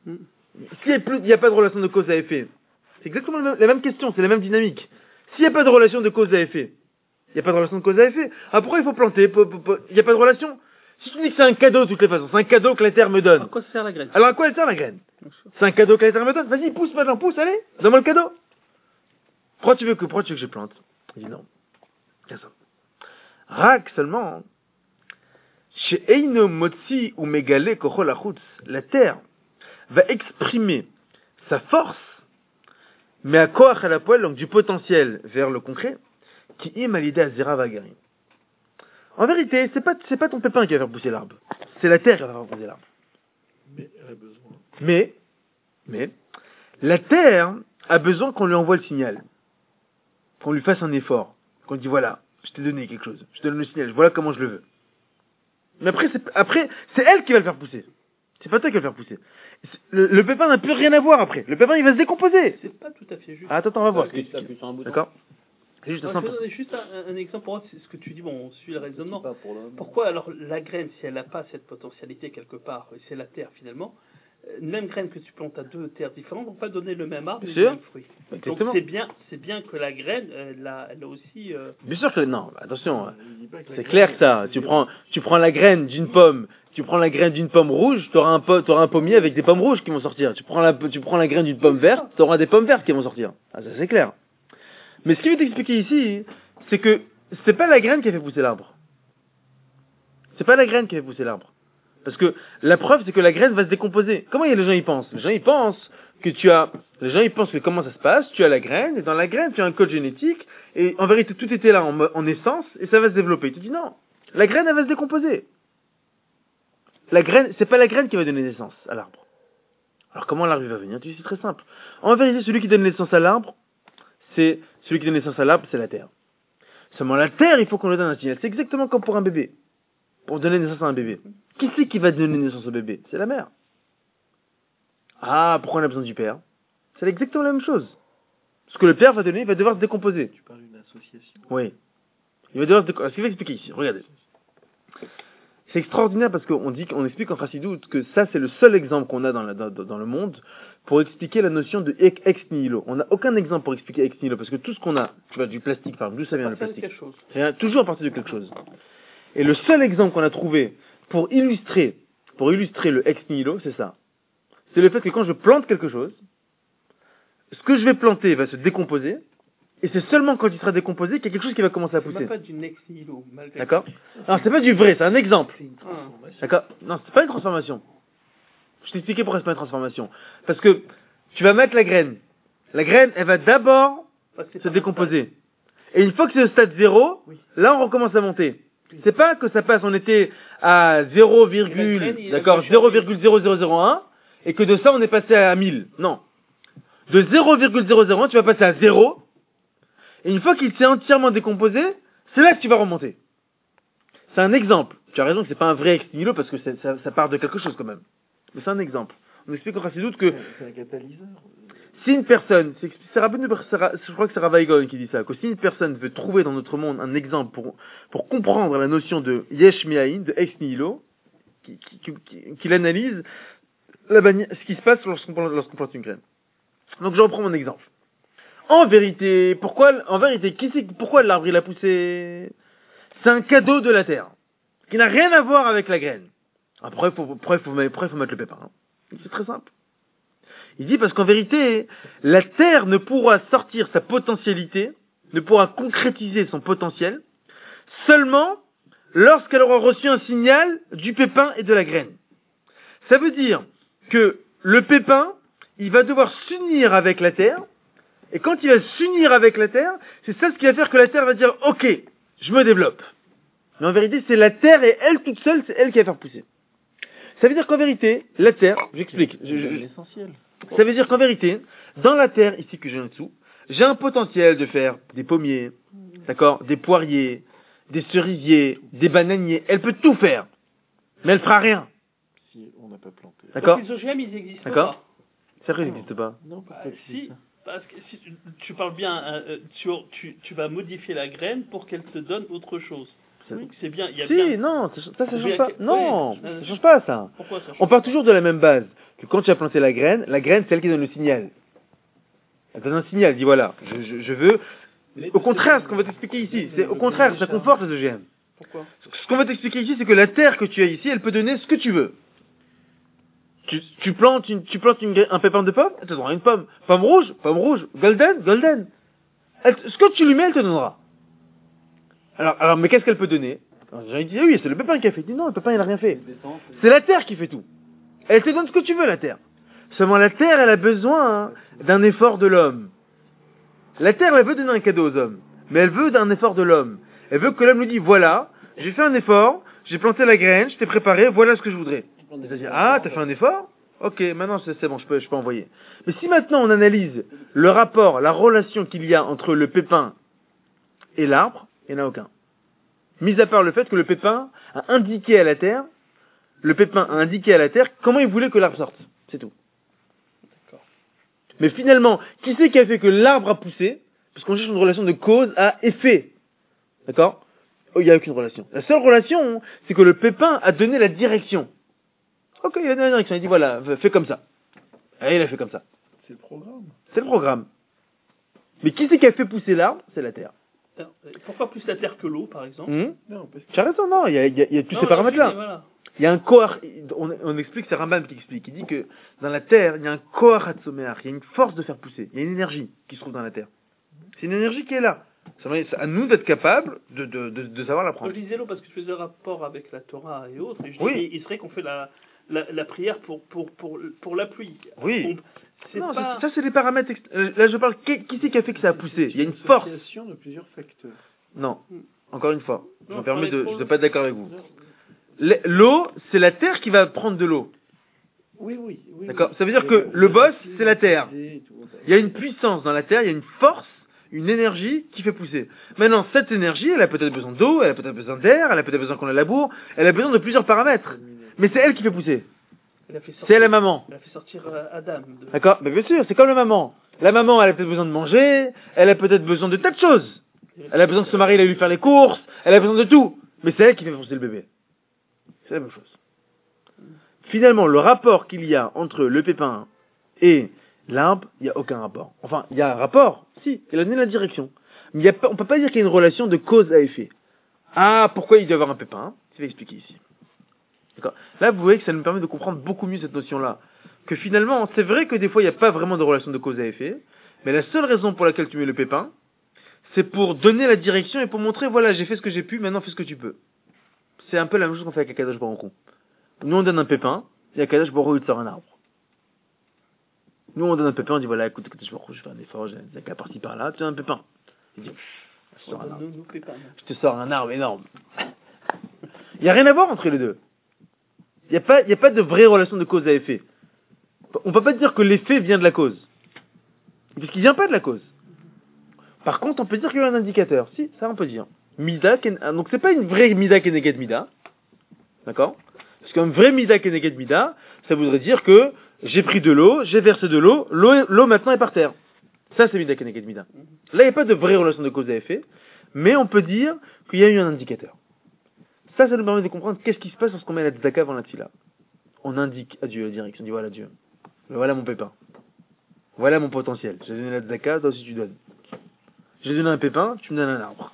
S'il n'y a pas de relation de cause à effet, c'est exactement la même question, c'est la même dynamique. S'il n'y a pas de relation de cause à effet, il n'y a pas de relation de cause à effet. Alors pourquoi il faut planter? Il n'y a pas de relation? Si tu me dis que c'est un cadeau de toutes les façons, c'est un cadeau que la terre me donne. À quoi sert la graine? Alors à quoi elle sert la graine? C'est un cadeau que la terre me donne. Vas-y, pousse maintenant, pousse, allez, donne-moi le cadeau. Pourquoi tu veux que je plante? Il dit non. C'est ça. Rak seulement. Chez Eino Motsi ou Megale Kochol Achutz, la terre va exprimer sa force, mais à Koach à la poêle, donc du potentiel vers le concret, qui est malidé à Zera Vagari. En vérité, c'est pas ton pépin qui va faire pousser l'arbre. C'est la terre qui va faire pousser l'arbre. Mais elle a besoin. Mais, la terre a besoin qu'on lui envoie le signal. Qu'on lui fasse un effort. Qu'on lui dit voilà, je t'ai donné quelque chose. Je te donne le signal, voilà comment je le veux. Mais après, c'est elle qui va le faire pousser. C'est pas toi qui va le faire pousser. Le pépin n'a plus rien à voir après. Le pépin, il va se décomposer. C'est pas tout à fait juste. Attends, on va voir. D'accord. Je vais donner juste un exemple pour voir ce que tu dis. Bon, on suit le raisonnement. Pourquoi alors la graine, si elle n'a pas cette potentialité quelque part, c'est la terre finalement, une même graine que tu plantes à deux terres différentes ne vont pas donner le même arbre et le même fruit. Exactement. Donc c'est bien que la graine, elle a aussi... Bien sûr que non, attention, c'est clair que ça. Tu prends la graine d'une pomme, rouge, tu auras un pommier avec des pommes rouges qui vont sortir. Tu prends la graine d'une pomme verte, tu auras des pommes vertes qui vont sortir. Ah, ça c'est clair. Mais ce qu'il veut t'expliquer ici, c'est que c'est pas la graine qui a fait pousser l'arbre. C'est pas la graine qui a fait pousser l'arbre. Parce que la preuve, c'est que la graine va se décomposer. Comment les gens y pensent? Les gens y pensent que comment ça se passe? Tu as la graine, et dans la graine, tu as un code génétique, et en vérité, tout était là en essence, et ça va se développer. Tu dis non. La graine, elle va se décomposer. La graine, c'est pas la graine qui va donner naissance à l'arbre. Alors comment l'arbre va venir? Tu dis, c'est très simple. En vérité, celui qui donne naissance à l'arbre, c'est la terre. Seulement la terre, il faut qu'on lui donne un signal. C'est exactement comme pour un bébé. Pour donner naissance à un bébé. Qui c'est qui va donner naissance au bébé? C'est la mère. Ah, pourquoi on a besoin du père? C'est exactement la même chose. Ce que le père va donner, il va devoir se décomposer. Tu parles d'une association. Oui. Il va devoir ce qu'il va expliquer ici, regardez. C'est extraordinaire parce qu'on explique en Chassidoute que ça c'est le seul exemple qu'on a dans le monde pour expliquer la notion de ex nihilo. On n'a aucun exemple pour expliquer ex nihilo parce que tout ce qu'on a, tu vois, du plastique par exemple, d'où ça vient le plastique? C'est toujours à partir de quelque chose. Et le seul exemple qu'on a trouvé pour illustrer le ex nihilo, c'est ça. C'est le fait que quand je plante quelque chose, ce que je vais planter va se décomposer, et c'est seulement quand il sera décomposé qu'il y a quelque chose qui va commencer à pousser. C'est pas du ex nihilo, malgré. D'accord? Alors c'est pas du vrai, c'est un exemple. D'accord? Non, c'est pas une transformation. Je t'ai expliqué pourquoi c'est pas une transformation. Parce que tu vas mettre la graine. La graine, elle va d'abord se décomposer. Et une fois que c'est au stade 0, là on recommence à monter. C'est pas que ça passe, on était à 0,0001 et que de ça on est passé à 1000. Non. De 0,001, tu vas passer à 0. Et une fois qu'il s'est entièrement décomposé, c'est là que tu vas remonter. C'est un exemple. Tu as raison que c'est pas un vrai ex nihilo parce que ça part de quelque chose quand même. Mais c'est un exemple. On explique en Chassidoute que c'est un catalyseur. Si une personne, je crois que c'est Ravaïgon qui dit ça, que si une personne veut trouver dans notre monde un exemple pour comprendre la notion de yesh mi'ayin, de ex nihilo, qu'il analyse ce qui se passe lorsqu'on plante une graine. Donc je reprends mon exemple. En vérité, pourquoi l'arbre il a poussé? C'est un cadeau de la terre, qui n'a rien à voir avec la graine. Après, il faut mettre le pépin. Hein. C'est très simple. Il dit parce qu'en vérité, la terre ne pourra sortir sa potentialité, ne pourra concrétiser son potentiel, seulement lorsqu'elle aura reçu un signal du pépin et de la graine. Ça veut dire que le pépin, il va devoir s'unir avec la terre, et quand il va s'unir avec la terre, c'est ça ce qui va faire que la terre va dire « Ok, je me développe ». Mais en vérité, c'est la terre et elle toute seule, c'est elle qui va faire pousser. Ça veut dire qu'en vérité, la terre, j'explique. L'essentiel. Ça veut dire qu'en vérité, dans la terre, ici que j'ai en dessous, j'ai un potentiel de faire des pommiers, d'accord, des poiriers, des cerisiers, des bananiers. Elle peut tout faire. Mais elle fera rien. Si on n'a pas planté. D'accord? Les OGM, ils existent d'accord pas. C'est vrai, ils n'existent pas. Non, Si, parce que si tu parles bien, tu vas modifier la graine pour qu'elle te donne autre chose. Donc c'est bien, il y a bien... non, ça change pas. Non, Oui, ça change pas, ça. Pourquoi ça change On part toujours de la même base. Que quand tu as planté la graine, c'est elle qui donne le signal. Elle donne un signal, elle dit voilà, je veux... Au contraire, ce qu'on va t'expliquer ici, c'est au contraire, ça conforte les OGM. Pourquoi? Ce qu'on va t'expliquer ici, c'est que la terre que tu as ici, elle peut donner ce que tu veux. Tu plantes un pépin de pomme, elle te donnera une pomme. Pomme rouge, golden. Ce que tu lui mets, elle te donnera. Alors, mais qu'est-ce qu'elle peut donner? J'ai dit, oui, c'est le pépin qui a fait. Il dit, non, le pépin, il a rien fait. C'est la terre qui fait tout. Elle te donne ce que tu veux, la terre. Seulement, la terre, elle a besoin d'un effort de l'homme. La terre, elle veut donner un cadeau aux hommes. Mais elle veut d'un effort de l'homme. Elle veut que l'homme lui dise, voilà, j'ai fait un effort, j'ai planté la graine, je t'ai préparé, voilà ce que je voudrais. C'est-à-dire, ah, t'as fait un effort? Ok, maintenant c'est bon, je peux envoyer. Mais si maintenant on analyse le rapport, la relation qu'il y a entre le pépin et l'arbre, il n'y en a aucun. Mis à part le fait que le pépin a indiqué à la terre comment il voulait que l'arbre sorte. C'est tout. D'accord. Mais finalement, qui c'est qui a fait que l'arbre a poussé? Parce qu'on cherche une relation de cause à effet. D'accord? Il n'y a aucune relation. La seule relation, c'est que le pépin a donné la direction. Ok, il a donné la direction. Il dit voilà, fais comme ça. Et il a fait comme ça. C'est le programme. C'est le programme. Mais qui c'est qui a fait pousser l'arbre? C'est la terre. Pourquoi plus la terre que l'eau, par exemple? Non, parce que... Tu as raison, non, il y a tous ces paramètres-là. Voilà. Il y a un koach, on explique, c'est Rambam qui explique, il dit que dans la terre, il y a un koach hatzomeach, il y a une force de faire pousser, il y a une énergie qui se trouve dans la terre. C'est une énergie qui est là. C'est à nous d'être capables de savoir la prendre. Je disais l'eau parce que tu faisais rapport avec la Torah et autres, et je Oui. dis, il serait qu'on fait la prière pour la pluie. Oui. Non, ça c'est les paramètres. Là je parle, qui c'est qui a fait que ça a poussé? Il y a une force. L'association de plusieurs facteurs. Non, encore une fois, je Non, me permets de trop- ne pas être d'accord avec vous. L'eau, c'est la terre qui va prendre de l'eau. Oui. D'accord. Ça veut dire que le boss, c'est la terre. Il y a une puissance dans la terre, il y a une force, une énergie qui fait pousser. Maintenant, cette énergie, elle a peut-être besoin d'eau, elle a peut-être besoin d'air, elle a peut-être besoin qu'on la laboure, elle a besoin de plusieurs paramètres. Mais c'est elle qui fait pousser. C'est la maman. Elle a fait sortir Adam. D'accord. Mais bien sûr, c'est comme la maman. La maman, elle a peut-être besoin de manger, elle a peut-être besoin de tas de choses. Elle a besoin que son mari aille lui faire les courses, elle a besoin de tout. Mais c'est elle qui fait foncer le bébé. C'est la même chose. Finalement, le rapport qu'il y a entre le pépin et l'arbre, il n'y a aucun rapport. Enfin, il y a un rapport, si, il a donné la direction. Mais on ne peut pas dire qu'il y a une relation de cause à effet. Ah, pourquoi il doit y avoir un pépin? Je vais expliquer ici. D'accord. Là, vous voyez que ça nous permet de comprendre beaucoup mieux cette notion-là. Que finalement, c'est vrai que des fois, il n'y a pas vraiment de relation de cause à effet, mais la seule raison pour laquelle tu mets le pépin, c'est pour donner la direction et pour montrer, voilà, j'ai fait ce que j'ai pu, maintenant fais ce que tu peux. C'est un peu la même chose qu'on fait avec Akadosh Baruch Hu. Nous, on donne un pépin, et Akadosh Baruch Hu, il te sort un arbre. Nous, on donne un pépin, on dit, voilà, écoute, Akadosh Baruch Hu, je fais un effort, j'ai un parti par là, tu as un pépin. Il dit, je te sors un arbre énorme. Il n'y a rien à voir entre les deux. Il n'y a pas de vraie relation de cause à effet. On ne peut pas dire que l'effet vient de la cause. Parce qu'il ne vient pas de la cause. Par contre, on peut dire qu'il y a un indicateur. Si, ça on peut dire. Mida, donc c'est pas une vraie Mida Keneged Mida. D'accord? Parce qu'un vrai Mida Keneged Mida, ça voudrait dire que j'ai pris de l'eau, j'ai versé de l'eau maintenant est par terre. Ça c'est Mida Keneged Mida. Là, il n'y a pas de vraie relation de cause à effet, mais on peut dire qu'il y a eu un indicateur. Ça nous permet de comprendre qu'est-ce qui se passe lorsqu'on met la tzedaka avant la tefila. On indique à Dieu la direction. On dit voilà Dieu, voilà mon pépin, voilà mon potentiel. J'ai donné la tzedaka, toi aussi tu donnes. J'ai donné un pépin, tu me donnes un arbre.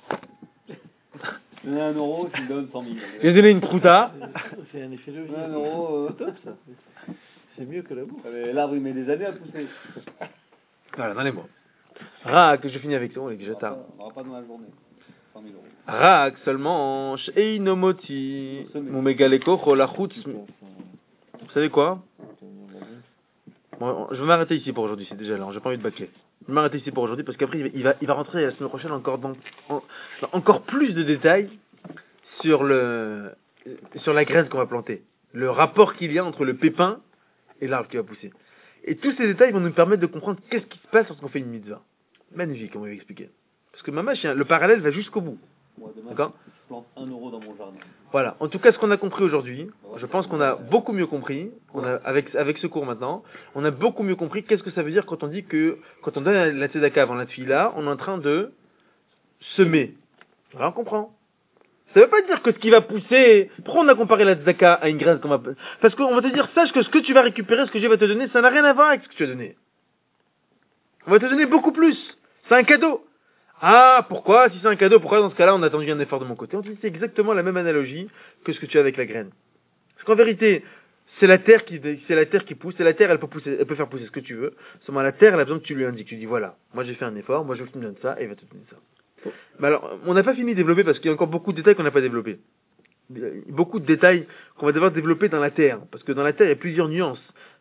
J'ai donné 1 euro, tu me donnes 100 000. J'ai donné une prouta. C'est un effet logique. 1 euro, top ça. C'est mieux que la bouffe. L'arbre il met des années à pousser. Voilà, dans les mots. Rak, je finis avec ça, on est déjà tard. On n'aura pas dans la journée. 100 000 euros. Rak seulement, Einomoti, mon mégaleko, rolachutz. Vous savez quoi? Bon, je vais m'arrêter ici pour aujourd'hui, c'est déjà là, j'ai pas envie de bâcler. Je vais m'arrêter ici pour aujourd'hui parce qu'après il va rentrer la semaine prochaine encore plus de détails sur la graine qu'on va planter. Le rapport qu'il y a entre le pépin et l'arbre qui va pousser. Et tous ces détails vont nous permettre de comprendre qu'est-ce qui se passe lorsqu'on fait une mitzvah. Magnifique, on va expliquer. Parce que le parallèle va jusqu'au bout. Moi, demain, d'accord? Je plante 1 euro dans mon jardin. Voilà. En tout cas, ce qu'on a compris aujourd'hui, je pense qu'on a beaucoup mieux compris, avec ce cours maintenant, on a beaucoup mieux compris qu'est-ce que ça veut dire quand on dit que, quand on donne la tzedaka avant la tefila, on est en train de semer. Alors, on comprend. Ça veut pas dire que ce qui va pousser, pourquoi on a comparé la tzedaka à une graine qu'on va, parce qu'on va te dire, sache que ce que tu vas récupérer, ce que Dieu va te donner, ça n'a rien à voir avec ce que tu as donné. On va te donner beaucoup plus. C'est un cadeau. Ah, pourquoi? Si c'est un cadeau, pourquoi dans ce cas-là on a attendu un effort de mon côté? On dit c'est exactement la même analogie que ce que tu as avec la graine. Parce qu'en vérité, c'est la terre qui pousse, et la terre elle peut faire pousser ce que tu veux. Seulement la terre elle a besoin que tu lui indiques. Tu dis voilà, moi j'ai fait un effort, moi je veux que tu me donnes ça, et il va te donner ça. Mais alors, on n'a pas fini de développer parce qu'il y a encore beaucoup de détails qu'on n'a pas développés. Beaucoup de détails qu'on va devoir développer dans la terre. Parce que dans la terre il y a plusieurs nuances.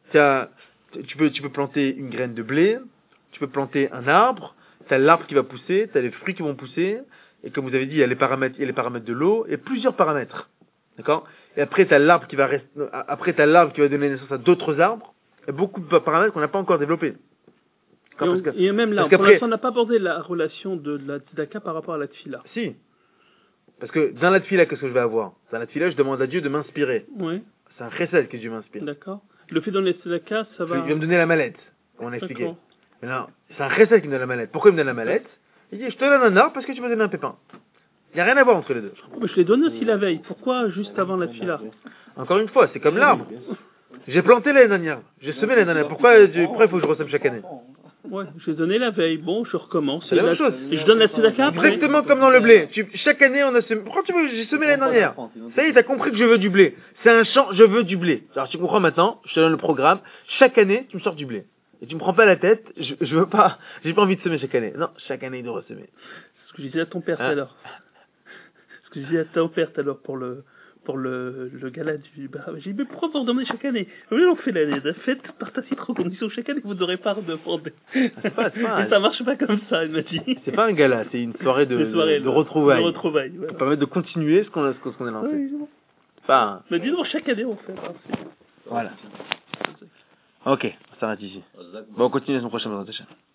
Tu peux planter une graine de blé, tu peux planter un arbre, t'as l'arbre qui va pousser, t'as les fruits qui vont pousser, et comme vous avez dit, il y a les paramètres de l'eau, et plusieurs paramètres. D'accord? Et après, t'as l'arbre qui va donner naissance à d'autres arbres, et beaucoup de paramètres qu'on n'a pas encore développés. Et même là, pour l'instant, on n'a pas abordé la relation de la tzedaka par rapport à la tefila. Si. Parce que dans la tefila, qu'est-ce que je vais avoir? Dans la tefila, je demande à Dieu de m'inspirer. Oui. C'est un chesed que Dieu m'inspire. D'accord. Le fait de donner la tzedaka, ça va... Il va me donner la mallette, comme on a expliqué. Mais non, c'est un chesed qui me donne la mallette. Pourquoi il me donne la mallette? Il dit, je te donne un arbre parce que tu m'as donné un pépin. Il n'y a rien à voir entre les deux. Mais je l'ai donné aussi la veille. Pourquoi juste avant la tefila? Encore une fois, c'est comme l'arbre. J'ai planté l'année dernière. J'ai semé l'année dernière. Pourquoi il faut que je ressème chaque année? Ouais, j'ai donné la veille. Bon, je recommence. C'est la même chose. Et je donne la tzedaka après. Exactement comme dans le blé. Chaque année, on a semé. Pourquoi tu veux? J'ai semé l'année dernière. Ça y est, t'as compris que je veux du blé. C'est un champ, je veux du blé. Alors tu comprends maintenant, je te donne le programme. Chaque année, tu me sors du blé. Et tu me prends pas la tête, je veux pas, j'ai pas envie de semer chaque année. Non, chaque année il doit ressemer. C'est ce que je disais à ton père tout à l'heure. Ce que je disais à ton père tout à l'heure pour le gala du bar. J'ai dit, mais pourquoi vous redemandez chaque année? Oui, on fait l'année de fête par tacite recondition chaque année, vous n'aurez pas redemandé. Et ça marche pas comme ça, il m'a dit. C'est pas un gala, c'est une soirée de retrouvailles. De retrouvailles, voilà. Pour permettre de continuer ce qu'on a lancé. Oui, enfin, mais dis donc, chaque année on fait. Voilà. Ok, on s'arrête ici. Bon, on continue la semaine prochaine.